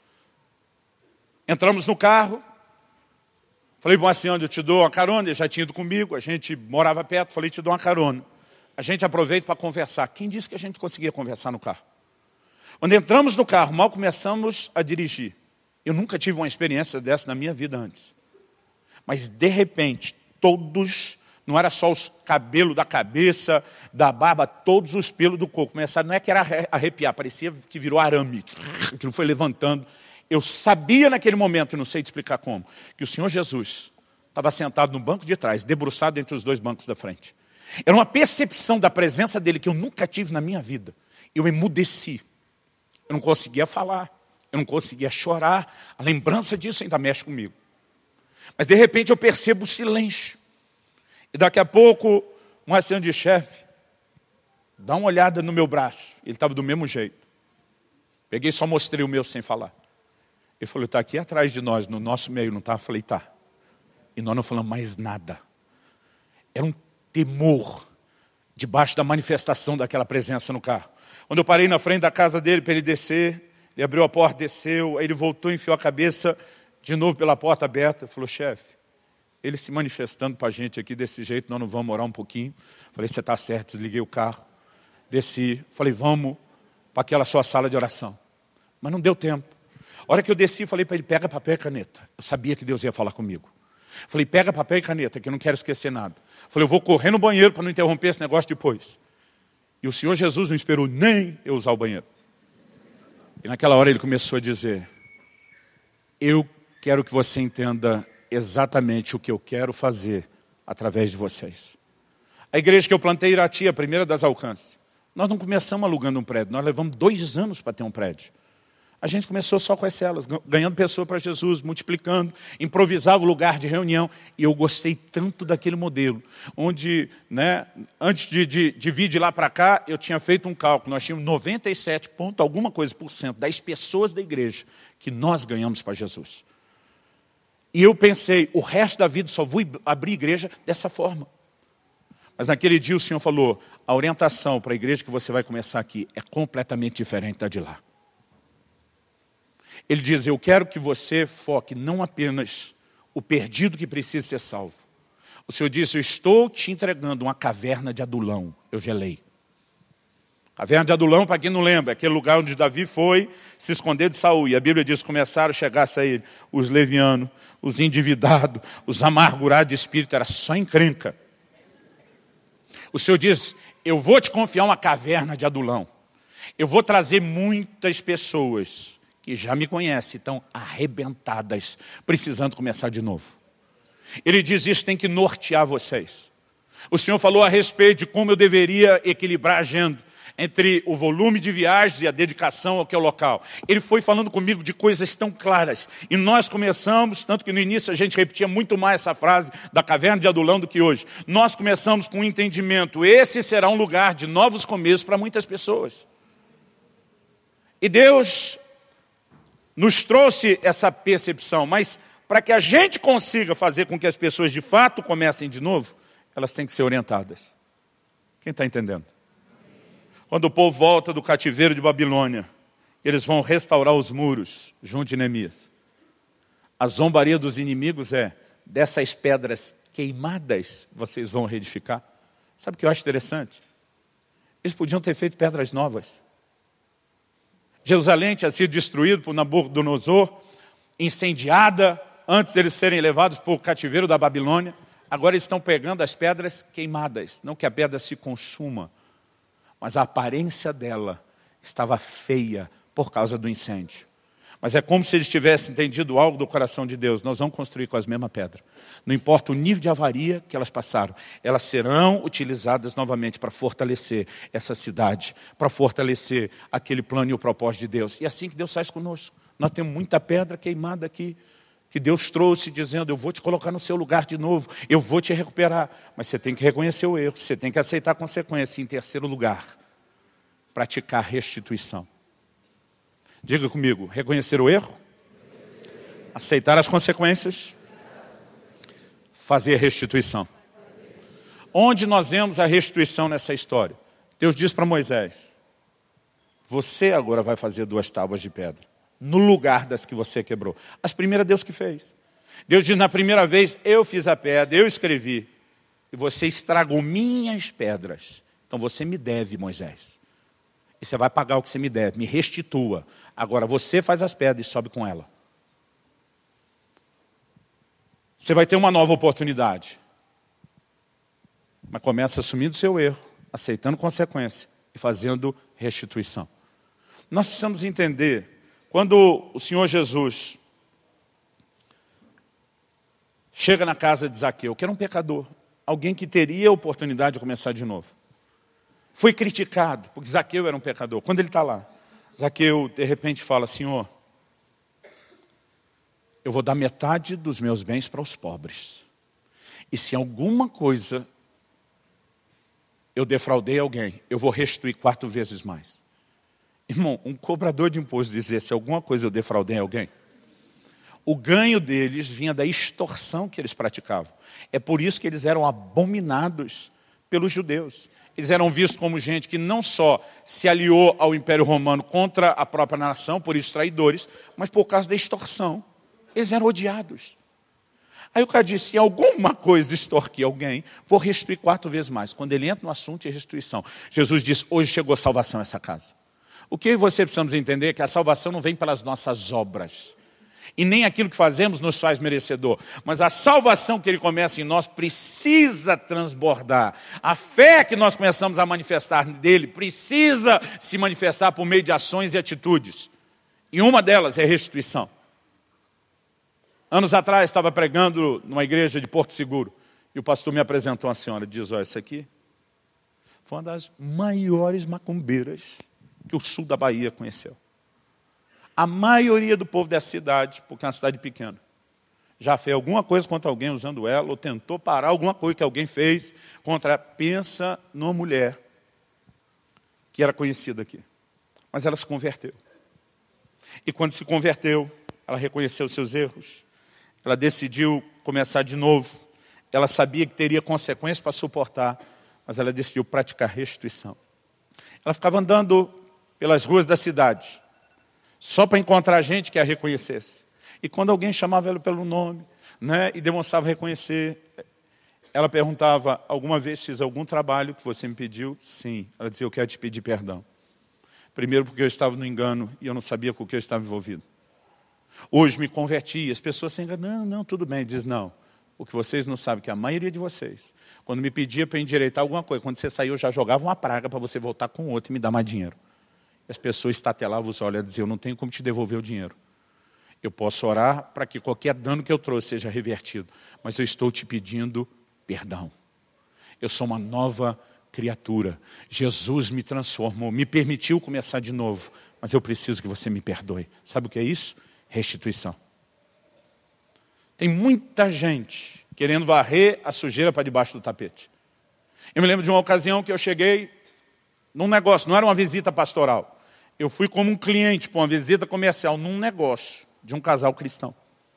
Entramos no carro, falei, bom, assim, onde eu te dou uma carona, ele já tinha ido comigo, a gente morava perto, falei, te dou uma carona. A gente aproveita para conversar. Quem disse que a gente conseguia conversar no carro? Quando entramos no carro, mal começamos a dirigir. Eu nunca tive uma experiência dessa na minha vida antes. Mas, de repente, todos, não era só os cabelos da cabeça, da barba, todos os pelos do corpo começaram, não é que era arrepiar, parecia que virou arame. Aquilo foi levantando. Eu sabia naquele momento, e não sei te explicar como, que o Senhor Jesus estava sentado no banco de trás, debruçado entre os dois bancos da frente. Era uma percepção da presença dele que eu nunca tive na minha vida. Eu emudeci. Eu não conseguia falar. Eu não conseguia chorar. A lembrança disso ainda mexe comigo. Mas de repente eu percebo o silêncio. E daqui a pouco, um assistente de chefe, dá uma olhada no meu braço. Ele estava do mesmo jeito. Peguei e só mostrei o meu sem falar. Ele falou, está aqui atrás de nós, no nosso meio, não está? Eu falei, tá. E nós não falamos mais nada. Era um temor debaixo da manifestação daquela presença no carro. Quando eu parei na frente da casa dele para ele descer, ele abriu a porta, desceu, aí ele voltou, enfiou a cabeça de novo pela porta aberta, falou, chefe, ele se manifestando para a gente aqui desse jeito, nós não vamos orar um pouquinho. Falei, você está certo, desliguei o carro, desci, falei, vamos para aquela sua sala de oração. Mas não deu tempo. A hora que eu desci, falei para ele, pega papel e caneta. Eu sabia que Deus ia falar comigo. Falei, pega papel e caneta, que eu não quero esquecer nada. Falei, eu vou correr no banheiro para não interromper esse negócio depois. E o Senhor Jesus não esperou nem eu usar o banheiro. E naquela hora ele começou a dizer, eu quero que você entenda exatamente o que eu quero fazer através de vocês. A igreja que eu plantei em Irati, a primeira das Alcances, nós não começamos alugando um prédio, nós levamos dois anos para ter um prédio. A gente começou só com as celas, ganhando pessoas para Jesus, multiplicando, improvisava o lugar de reunião. E eu gostei tanto daquele modelo, onde, né, antes de, de, de vir de lá para cá, eu tinha feito um cálculo. Nós tínhamos noventa e sete ponto alguma coisa por cento das pessoas da igreja que nós ganhamos para Jesus. E eu pensei, o resto da vida só vou abrir igreja dessa forma. Mas naquele dia o Senhor falou, a orientação para a igreja que você vai começar aqui é completamente diferente da de lá. Ele diz, eu quero que você foque não apenas o perdido que precisa ser salvo. O Senhor disse, eu estou te entregando uma caverna de Adulão. Eu gelei. Caverna de Adulão, para quem não lembra, é aquele lugar onde Davi foi se esconder de Saul. E a Bíblia diz, começaram a chegar a ele os levianos, os endividados, os amargurados de espírito. Era só encrenca. O Senhor diz, eu vou te confiar uma caverna de Adulão. Eu vou trazer muitas pessoas que já me conhecem, estão arrebentadas, precisando começar de novo. Ele diz, isso tem que nortear vocês. O Senhor falou a respeito de como eu deveria equilibrar a agenda entre o volume de viagens e a dedicação ao que é o local. Ele foi falando comigo de coisas tão claras. E nós começamos, tanto que no início a gente repetia muito mais essa frase da caverna de Adulão do que hoje. Nós começamos com um entendimento. Esse será um lugar de novos começos para muitas pessoas. E Deus nos trouxe essa percepção. Mas para que a gente consiga fazer com que as pessoas de fato comecem de novo, elas têm que ser orientadas. Quem está entendendo? Quando o povo volta do cativeiro de Babilônia, eles vão restaurar os muros junto de Neemias. A zombaria dos inimigos é, dessas pedras queimadas, vocês vão reedificar. Sabe o que eu acho interessante? Eles podiam ter feito pedras novas. Jerusalém tinha sido destruído por Nabucodonosor, incendiada, antes deles serem levados para o cativeiro da Babilônia. Agora eles estão pegando as pedras queimadas, não que a pedra se consuma, mas a aparência dela estava feia por causa do incêndio. Mas é como se eles tivessem entendido algo do coração de Deus. Nós vamos construir com as mesmas pedras. Não importa o nível de avaria que elas passaram, elas serão utilizadas novamente para fortalecer essa cidade, para fortalecer aquele plano e o propósito de Deus. E é assim que Deus faz conosco. Nós temos muita pedra queimada aqui, que Deus trouxe dizendo, eu vou te colocar no seu lugar de novo, eu vou te recuperar. Mas você tem que reconhecer o erro, você tem que aceitar a consequência. Em terceiro lugar, praticar restituição. Diga comigo, reconhecer o erro, aceitar as consequências, fazer restituição. Onde nós vemos a restituição nessa história? Deus diz para Moisés, você agora vai fazer duas tábuas de pedra, no lugar das que você quebrou. As primeiras Deus que fez. Deus diz, na primeira vez, eu fiz a pedra, eu escrevi, e você estragou minhas pedras. Então você me deve, Moisés. E você vai pagar o que você me deve, me restitua. Agora você faz as pedras e sobe com ela. Você vai ter uma nova oportunidade. Mas começa assumindo o seu erro, aceitando consequência e fazendo restituição. Nós precisamos entender, quando o Senhor Jesus chega na casa de Zaqueu, que era um pecador, alguém que teria a oportunidade de começar de novo. Foi criticado, porque Zaqueu era um pecador. Quando ele está lá, Zaqueu de repente fala, Senhor, eu vou dar metade dos meus bens para os pobres. E se alguma coisa eu defraudei alguém, eu vou restituir quatro vezes mais. Irmão, um cobrador de imposto dizer, se alguma coisa eu defraudei alguém, o ganho deles vinha da extorsão que eles praticavam. É por isso que eles eram abominados pelos judeus. Eles eram vistos como gente que não só se aliou ao Império Romano contra a própria nação, por isso traidores, mas por causa da extorsão. Eles eram odiados. Aí o cara disse, se alguma coisa extorquir alguém, vou restituir quatro vezes mais. Quando ele entra no assunto de restituição, Jesus diz, hoje chegou salvação a essa casa. O que você precisamos entender é que a salvação não vem pelas nossas obras. E nem aquilo que fazemos nos faz merecedor. Mas a salvação que Ele começa em nós precisa transbordar. A fé que nós começamos a manifestar dele precisa se manifestar por meio de ações e atitudes. E uma delas é restituição. Anos atrás estava pregando numa igreja de Porto Seguro. E o pastor me apresentou uma senhora. Diz, olha, essa aqui foi uma das maiores macumbeiras que o sul da Bahia conheceu. A maioria do povo dessa cidade, porque é uma cidade pequena, já fez alguma coisa contra alguém usando ela, ou tentou parar alguma coisa que alguém fez contra ela. Pensa numa mulher que era conhecida aqui. Mas ela se converteu. E quando se converteu, ela reconheceu os seus erros. Ela decidiu começar de novo. Ela sabia que teria consequências para suportar, mas ela decidiu praticar restituição. Ela ficava andando pelas ruas da cidade, só para encontrar gente que a reconhecesse. E quando alguém chamava ela pelo nome, né, e demonstrava reconhecer, ela perguntava, alguma vez fiz algum trabalho que você me pediu? Sim. Ela dizia, eu quero te pedir perdão. Primeiro porque eu estava no engano e eu não sabia com o que eu estava envolvido. Hoje me converti, as pessoas se enganam, não, não, tudo bem. Diz, não, O que vocês não sabem, que a maioria de vocês, quando me pedia para endireitar alguma coisa, quando você saiu, eu já jogava uma praga para você voltar com outro e me dar mais dinheiro. E as pessoas estatelavam os olhos e diziam, eu não tenho como te devolver o dinheiro. Eu posso orar para que qualquer dano que eu trouxe seja revertido, mas eu estou te pedindo perdão. Eu sou uma nova criatura. Jesus me transformou, me permitiu começar de novo, mas eu preciso que você me perdoe. Sabe o que é isso? Restituição. Tem muita gente querendo varrer a sujeira para debaixo do tapete. Eu me lembro de uma ocasião que eu cheguei num negócio, não era uma visita pastoral. Eu fui como um cliente para uma visita comercial, num negócio de um casal cristão.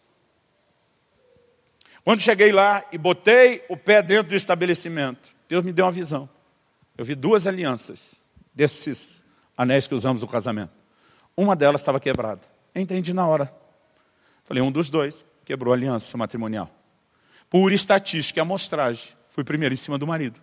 Quando cheguei lá e botei o pé dentro do estabelecimento, Deus me deu uma visão. Eu vi duas alianças desses anéis que usamos no casamento. Uma delas estava quebrada. Eu entendi na hora. Falei, um dos dois quebrou a aliança matrimonial. Por estatística e amostragem, fui primeiro em cima do marido.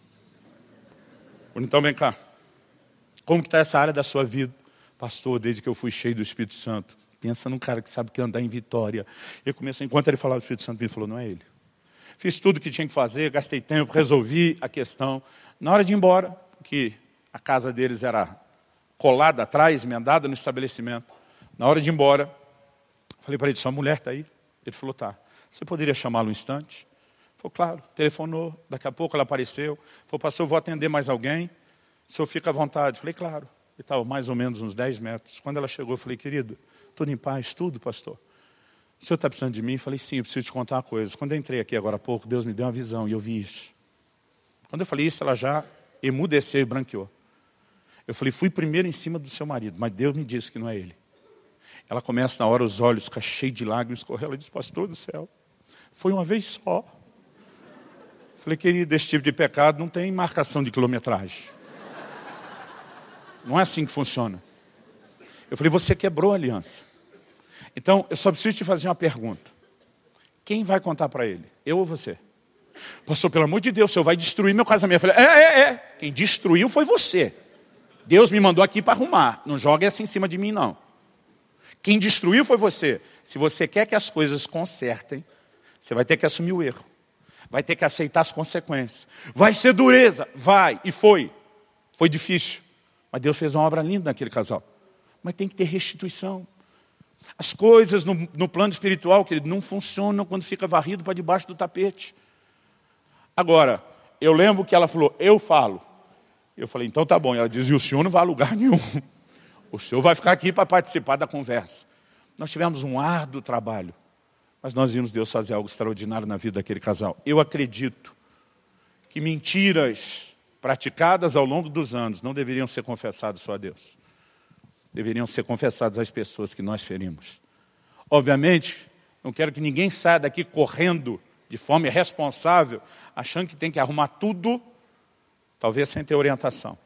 Então vem cá. Como que está essa área da sua vida? Pastor, desde que eu fui cheio do Espírito Santo. Pensa num cara que sabe que andar em vitória. Eu comecei, enquanto ele falava do Espírito Santo, ele falou, não é ele. Fiz tudo o que tinha que fazer, gastei tempo, resolvi a questão. Na hora de ir embora, porque a casa deles era colada atrás, emendada no estabelecimento. Na hora de ir embora, falei para ele, sua mulher está aí? Ele falou, tá. Você poderia chamá-lo um instante? Falei, claro. Telefonou, daqui a pouco ela apareceu. Falou, pastor, eu vou atender mais alguém. O senhor fica à vontade. Falei, claro. Ele estava mais ou menos uns dez metros. Quando ela chegou, eu falei, querido, tudo em paz, tudo, pastor? O senhor está precisando de mim? Eu falei, sim, eu preciso te contar uma coisa. Quando eu entrei aqui agora há pouco, Deus me deu uma visão e eu vi isso. Quando eu falei isso, ela já emudeceu e branqueou. Eu falei, fui primeiro em cima do seu marido, mas Deus me disse que não é ele. Ela começa na hora, os olhos ficam cheios de lágrimas, correu. Ela diz, pastor do céu, foi uma vez só. Eu falei, querido, esse tipo de pecado não tem marcação de quilometragem. Não é assim que funciona. Eu falei, você quebrou a aliança. Então, eu só preciso te fazer uma pergunta. Quem vai contar para ele? Eu ou você? Pastor, pelo amor de Deus, o senhor vai destruir meu casamento. Eu falei, é, é, é. Quem destruiu foi você. Deus me mandou aqui para arrumar. Não joga essa em cima de mim, não. Quem destruiu foi você. Se você quer que as coisas consertem, você vai ter que assumir o erro. Vai ter que aceitar as consequências. Vai ser dureza. Vai. E foi. Foi difícil. Mas Deus fez uma obra linda naquele casal. Mas tem que ter restituição. As coisas no, no plano espiritual, querido, não funcionam quando fica varrido para debaixo do tapete. Agora, eu lembro que ela falou, eu falo. Eu falei, então tá bom. Ela diz, e o senhor não vai a lugar nenhum. O senhor vai ficar aqui para participar da conversa. Nós tivemos um árduo trabalho, mas nós vimos Deus fazer algo extraordinário na vida daquele casal. Eu acredito que mentiras praticadas ao longo dos anos não deveriam ser confessadas só a Deus. Deveriam ser confessadas às pessoas que nós ferimos. Obviamente, não quero que ninguém saia daqui correndo de forma irresponsável, achando que tem que arrumar tudo, talvez sem ter orientação.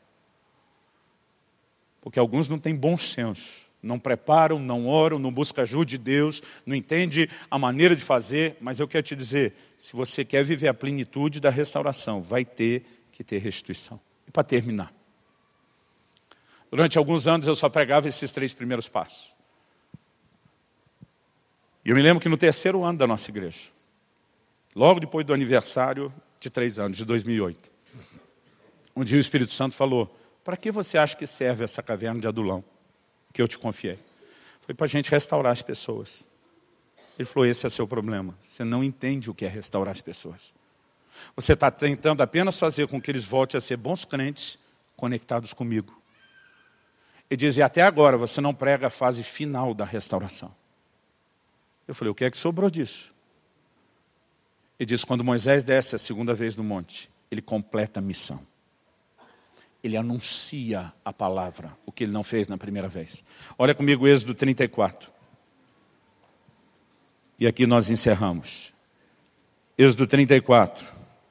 Porque alguns não têm bom senso, não preparam, não oram, não buscam ajuda de Deus, não entendem a maneira de fazer, mas eu quero te dizer, se você quer viver a plenitude da restauração, vai ter que ter restituição. E para terminar, durante alguns anos eu só pregava esses três primeiros passos. E eu me lembro que no terceiro ano da nossa igreja, logo depois do aniversário de três anos, de dois mil e oito, um dia o Espírito Santo falou, para que você acha que serve essa caverna de Adulão que eu te confiei? Foi para a gente restaurar as pessoas. Ele falou, esse é o seu problema. Você não entende o que é restaurar as pessoas. Você está tentando apenas fazer com que eles voltem a ser bons crentes conectados comigo. Ele dizia, até agora você não prega a fase final da restauração. Eu falei, o que é que sobrou disso? Ele disse, quando Moisés desce a segunda vez no monte, ele completa a missão. Ele anuncia a palavra, o que ele não fez na primeira vez. Olha comigo Êxodo trinta e quatro. E aqui nós encerramos. Êxodo trinta e quatro.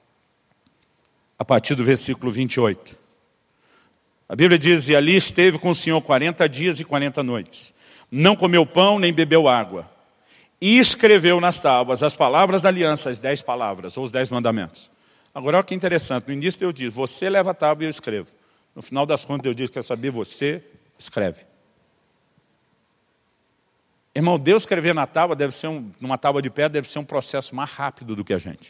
A partir do versículo vinte e oito. A Bíblia diz, e ali esteve com o Senhor quarenta dias e quarenta noites. Não comeu pão, nem bebeu água. E escreveu nas tábuas as palavras da aliança, as dez palavras, ou os dez mandamentos. Agora, olha que interessante. No início eu disse, você leva a tábua e eu escrevo. No final das contas eu disse, quer saber, você escreve. Irmão, Deus escrever na tábua, deve ser um, numa tábua de pedra, deve ser um processo mais rápido do que a gente.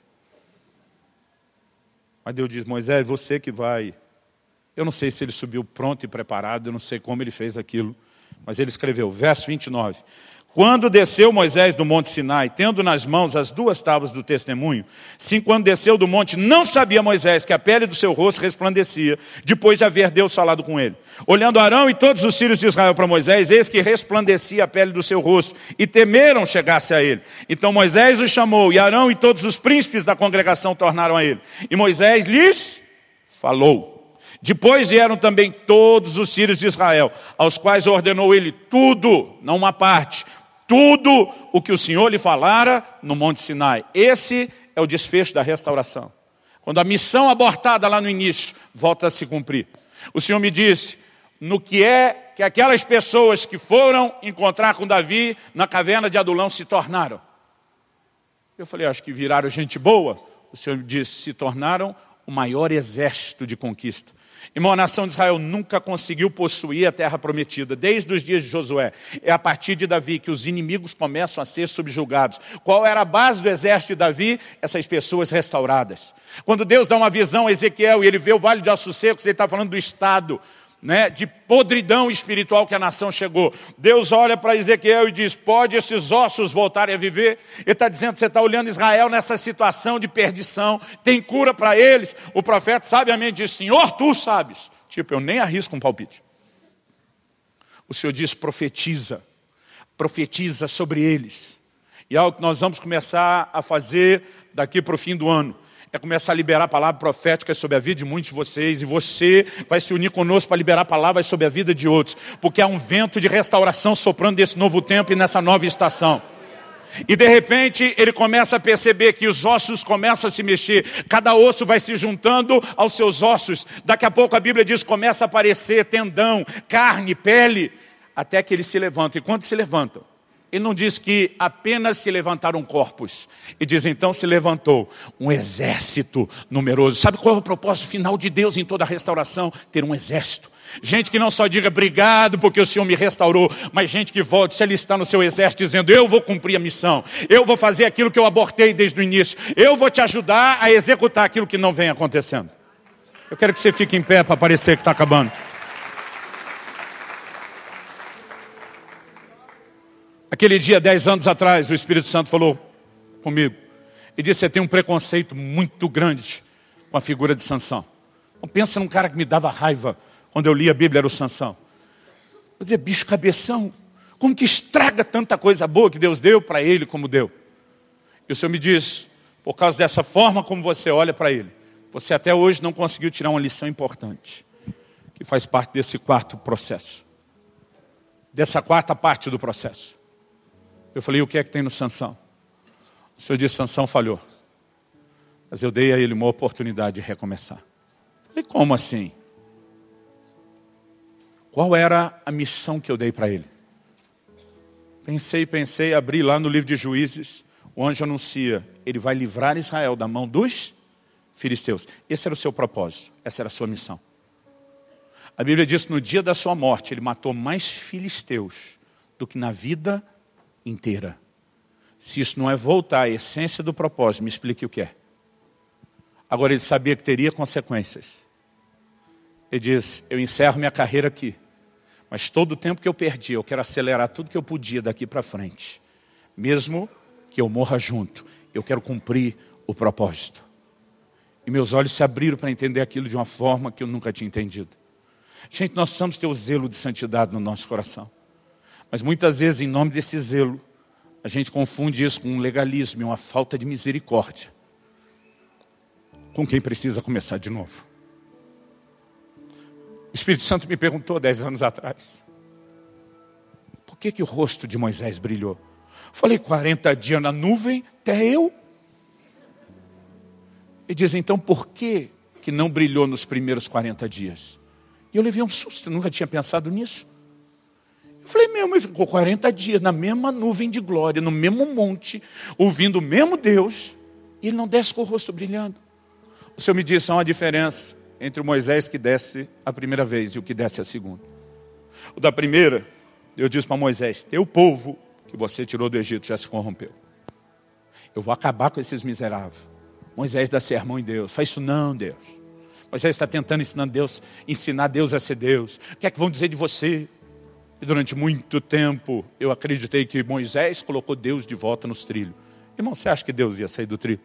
Mas Deus diz, Moisés, você que vai... Eu não sei se ele subiu pronto e preparado, eu não sei como ele fez aquilo, mas ele escreveu, verso vinte e nove. Quando desceu Moisés do monte Sinai, tendo nas mãos as duas tábuas do testemunho, sim, quando desceu do monte, não sabia Moisés que a pele do seu rosto resplandecia, depois de haver Deus falado com ele. Olhando Arão e todos os filhos de Israel para Moisés, eis que resplandecia a pele do seu rosto, e temeram chegar-se a ele. Então Moisés o chamou, e Arão e todos os príncipes da congregação tornaram a ele. E Moisés lhes falou. Depois vieram também todos os filhos de Israel, aos quais ordenou ele tudo, não uma parte, tudo o que o Senhor lhe falara no Monte Sinai. Esse é o desfecho da restauração. Quando a missão abortada lá no início volta a se cumprir. O Senhor me disse, no que é que aquelas pessoas que foram encontrar com Davi na caverna de Adulão se tornaram. Eu falei, acho que viraram gente boa. O Senhor me disse, se tornaram o maior exército de conquista. Irmão, a nação de Israel nunca conseguiu possuir a terra prometida, desde os dias de Josué. É a partir de Davi que os inimigos começam a ser subjugados. Qual era a base do exército de Davi? Essas pessoas restauradas. Quando Deus dá uma visão a Ezequiel e ele vê o vale de ossos secos, ele está falando do estado, né, de podridão espiritual que a nação chegou. Deus olha para Ezequiel e diz, pode esses ossos voltarem a viver? Ele está dizendo, você está olhando Israel nessa situação de perdição, tem cura para eles? O profeta sabiamente diz, Senhor, tu sabes. Tipo, eu nem arrisco um palpite. O Senhor diz, profetiza, profetiza sobre eles. E é algo que nós vamos começar a fazer daqui para o fim do ano. É começar a liberar palavras proféticas sobre a vida de muitos de vocês. E você vai se unir conosco para liberar palavras sobre a vida de outros. Porque há um vento de restauração soprando desse novo tempo e nessa nova estação. E de repente ele começa a perceber que os ossos começam a se mexer. Cada osso vai se juntando aos seus ossos. Daqui a pouco a Bíblia diz que começa a aparecer tendão, carne, pele. Até que eles se levantam. E quando se levantam? Ele não diz que apenas se levantaram corpos. E diz, então se levantou um exército numeroso. Sabe qual é o propósito final de Deus em toda a restauração? Ter um exército. Gente que não só diga, obrigado porque o Senhor me restaurou, mas gente que volte, se ele está no seu exército dizendo, eu vou cumprir a missão. Eu vou fazer aquilo que eu abortei desde o início. Eu vou te ajudar a executar aquilo que não vem acontecendo. Eu quero que você fique em pé para parecer que está acabando. Aquele dia, dez anos atrás, o Espírito Santo falou comigo. E disse, você tem um preconceito muito grande com a figura de Sansão. Então, pensa num cara que me dava raiva quando eu li a Bíblia, era o Sansão. Eu dizia, bicho cabeção, como que estraga tanta coisa boa que Deus deu para ele como deu? E o Senhor me diz, por causa dessa forma como você olha para ele, você até hoje não conseguiu tirar uma lição importante, que faz parte desse quarto processo. Dessa quarta parte do processo. Eu falei, o que é que tem no Sansão? O Senhor disse, Sansão falhou. Mas eu dei a ele uma oportunidade de recomeçar. Eu falei, como assim? Qual era a missão que eu dei para ele? Pensei, pensei, abri lá no livro de Juízes, o anjo anuncia, ele vai livrar Israel da mão dos filisteus. Esse era o seu propósito, essa era a sua missão. A Bíblia diz que no dia da sua morte, ele matou mais filisteus do que na vida inteira. Se isso não é voltar à essência do propósito, me explique o que é. Agora ele sabia que teria consequências. Ele diz, eu encerro minha carreira aqui, mas todo o tempo que eu perdi, eu quero acelerar tudo que eu podia daqui para frente. Mesmo que eu morra junto, eu quero cumprir o propósito. E meus olhos se abriram para entender aquilo de uma forma que eu nunca tinha entendido. Gente, nós precisamos ter o zelo de santidade no nosso coração. Mas muitas vezes, em nome desse zelo, a gente confunde isso com um legalismo e uma falta de misericórdia. Com quem precisa começar de novo. O Espírito Santo me perguntou dez anos atrás. Por que que o rosto de Moisés brilhou? Falei, quarenta dias na nuvem, até eu. Ele diz, então por que que não brilhou nos primeiros quarenta dias? E eu levei um susto, eu nunca tinha pensado nisso. Eu falei, meu, ele ficou quarenta dias na mesma nuvem de glória, no mesmo monte, ouvindo o mesmo Deus, e ele não desce com o rosto brilhando. O Senhor me disse, há uma diferença entre o Moisés que desce a primeira vez e o que desce a segunda. O da primeira, eu disse para Moisés, teu povo que você tirou do Egito já se corrompeu. Eu vou acabar com esses miseráveis. Moisés dá sermão em Deus. Faz isso não, Deus. Moisés está tentando ensinar Deus, ensinar Deus a ser Deus. O que é que vão dizer de você? E durante muito tempo eu acreditei que Moisés colocou Deus de volta nos trilhos. Irmão, você acha que Deus ia sair do trilho?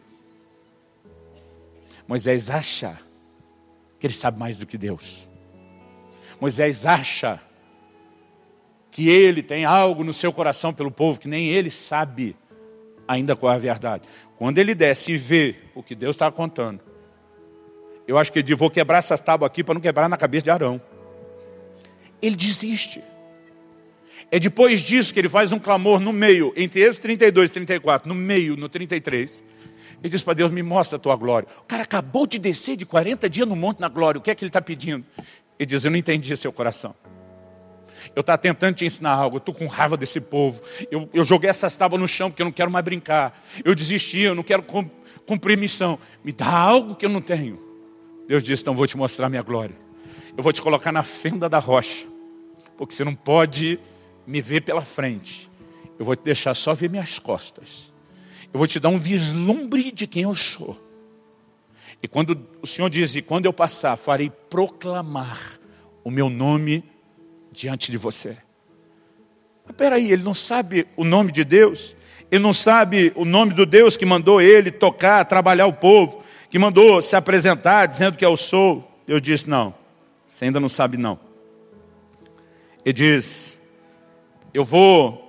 Moisés acha que ele sabe mais do que Deus. Moisés acha que ele tem algo no seu coração pelo povo que nem ele sabe ainda qual é a verdade. Quando ele desce e vê o que Deus está contando, eu acho que ele diz, vou quebrar essas tábuas aqui para não quebrar na cabeça de Arão. Ele desiste. É depois disso que ele faz um clamor no meio, entre Êxodo trinta e dois e trinta e quatro, no meio, no trinta e três. Ele diz para Deus, me mostra a tua glória. O cara acabou de descer de quarenta dias no monte na glória, o que é que ele está pedindo? Ele diz, eu não entendi seu coração. Eu estava tentando te ensinar algo, eu estou com raiva desse povo. Eu, eu joguei essas tábuas no chão porque eu não quero mais brincar. Eu desisti, eu não quero cumprir missão. Me dá algo que eu não tenho. Deus disse, então vou te mostrar minha glória. Eu vou te colocar na fenda da rocha, porque você não pode me ver pela frente. Eu vou te deixar só ver minhas costas. Eu vou te dar um vislumbre de quem eu sou. E quando o Senhor diz, e quando eu passar, farei proclamar o meu nome diante de você. Mas peraí, ele não sabe o nome de Deus? Ele não sabe o nome do Deus que mandou ele tocar, trabalhar o povo, que mandou se apresentar dizendo que eu sou? Eu disse, não, você ainda não sabe não. Ele diz, eu vou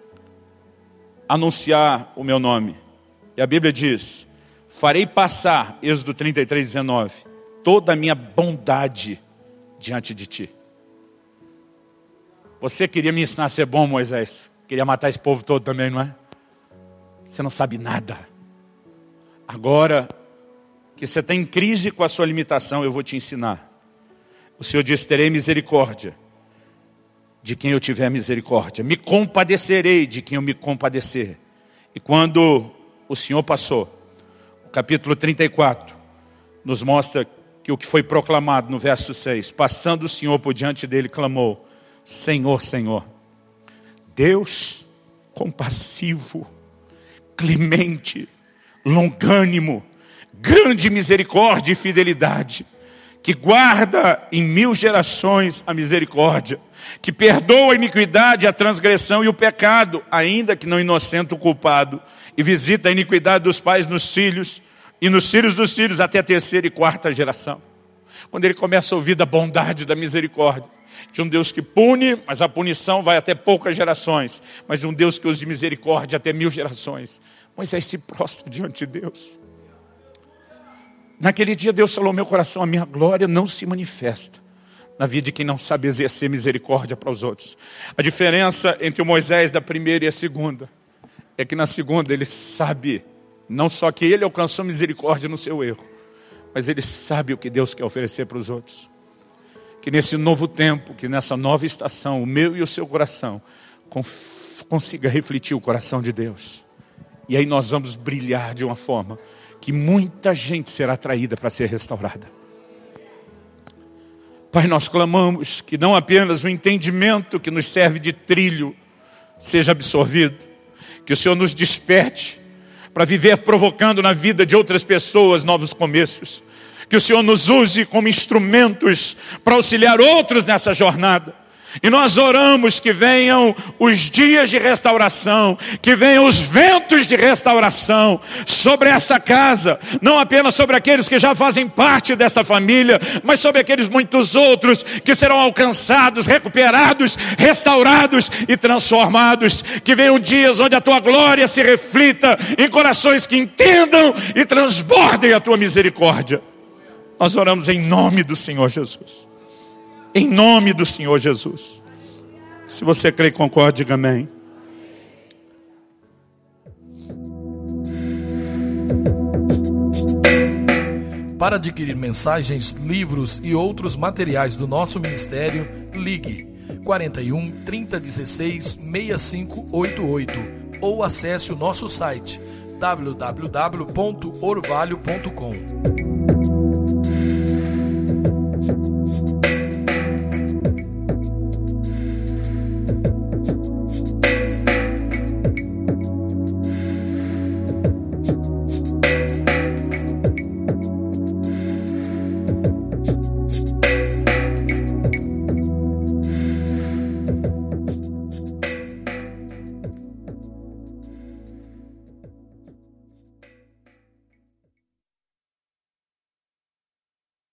anunciar o meu nome. E a Bíblia diz, farei passar, Êxodo trinta e três, dezenove, toda a minha bondade diante de ti. Você queria me ensinar a ser bom, Moisés? Queria matar esse povo todo também, não é? Você não sabe nada. Agora que você está em crise com a sua limitação, eu vou te ensinar. O Senhor diz, terei misericórdia de quem eu tiver misericórdia. Me compadecerei de quem eu me compadecer. E quando o Senhor passou, o capítulo trinta e quatro nos mostra que o que foi proclamado no verso seis, passando o Senhor por diante dele, clamou, Senhor, Senhor, Deus compassivo, clemente, longânimo, grande misericórdia e fidelidade, que guarda em mil gerações a misericórdia, que perdoa a iniquidade, a transgressão e o pecado, ainda que não inocente o culpado, e visita a iniquidade dos pais nos filhos, e nos filhos dos filhos até a terceira e quarta geração. Quando ele começa a ouvir da bondade, da misericórdia, de um Deus que pune, mas a punição vai até poucas gerações, mas de um Deus que usa de misericórdia até mil gerações, Moisés se prostra diante de Deus. Naquele dia Deus falou, meu coração, a minha glória não se manifesta na vida de quem não sabe exercer misericórdia para os outros. A diferença entre o Moisés da primeira e a segunda é que na segunda ele sabe, não só que ele alcançou misericórdia no seu erro, mas ele sabe o que Deus quer oferecer para os outros. Que nesse novo tempo, que nessa nova estação, o meu e o seu coração consiga refletir o coração de Deus. E aí nós vamos brilhar de uma forma que muita gente será atraída para ser restaurada. Pai, nós clamamos que não apenas o entendimento que nos serve de trilho seja absorvido, que o Senhor nos desperte para viver provocando na vida de outras pessoas novos começos, que o Senhor nos use como instrumentos para auxiliar outros nessa jornada. E nós oramos que venham os dias de restauração, que venham os ventos de restauração sobre essa casa, não apenas sobre aqueles que já fazem parte desta família, mas sobre aqueles muitos outros que serão alcançados, recuperados, restaurados e transformados. Que venham dias onde a tua glória se reflita em corações que entendam e transbordem a tua misericórdia. Nós oramos em nome do Senhor Jesus. Em nome do Senhor Jesus. Se você crê e concorda, diga amém. Para adquirir mensagens, livros e outros materiais do nosso ministério, ligue quarenta e um, trinta, dezesseis, sessenta e cinco oitenta e oito ou acesse o nosso site w w w ponto orvalho ponto com.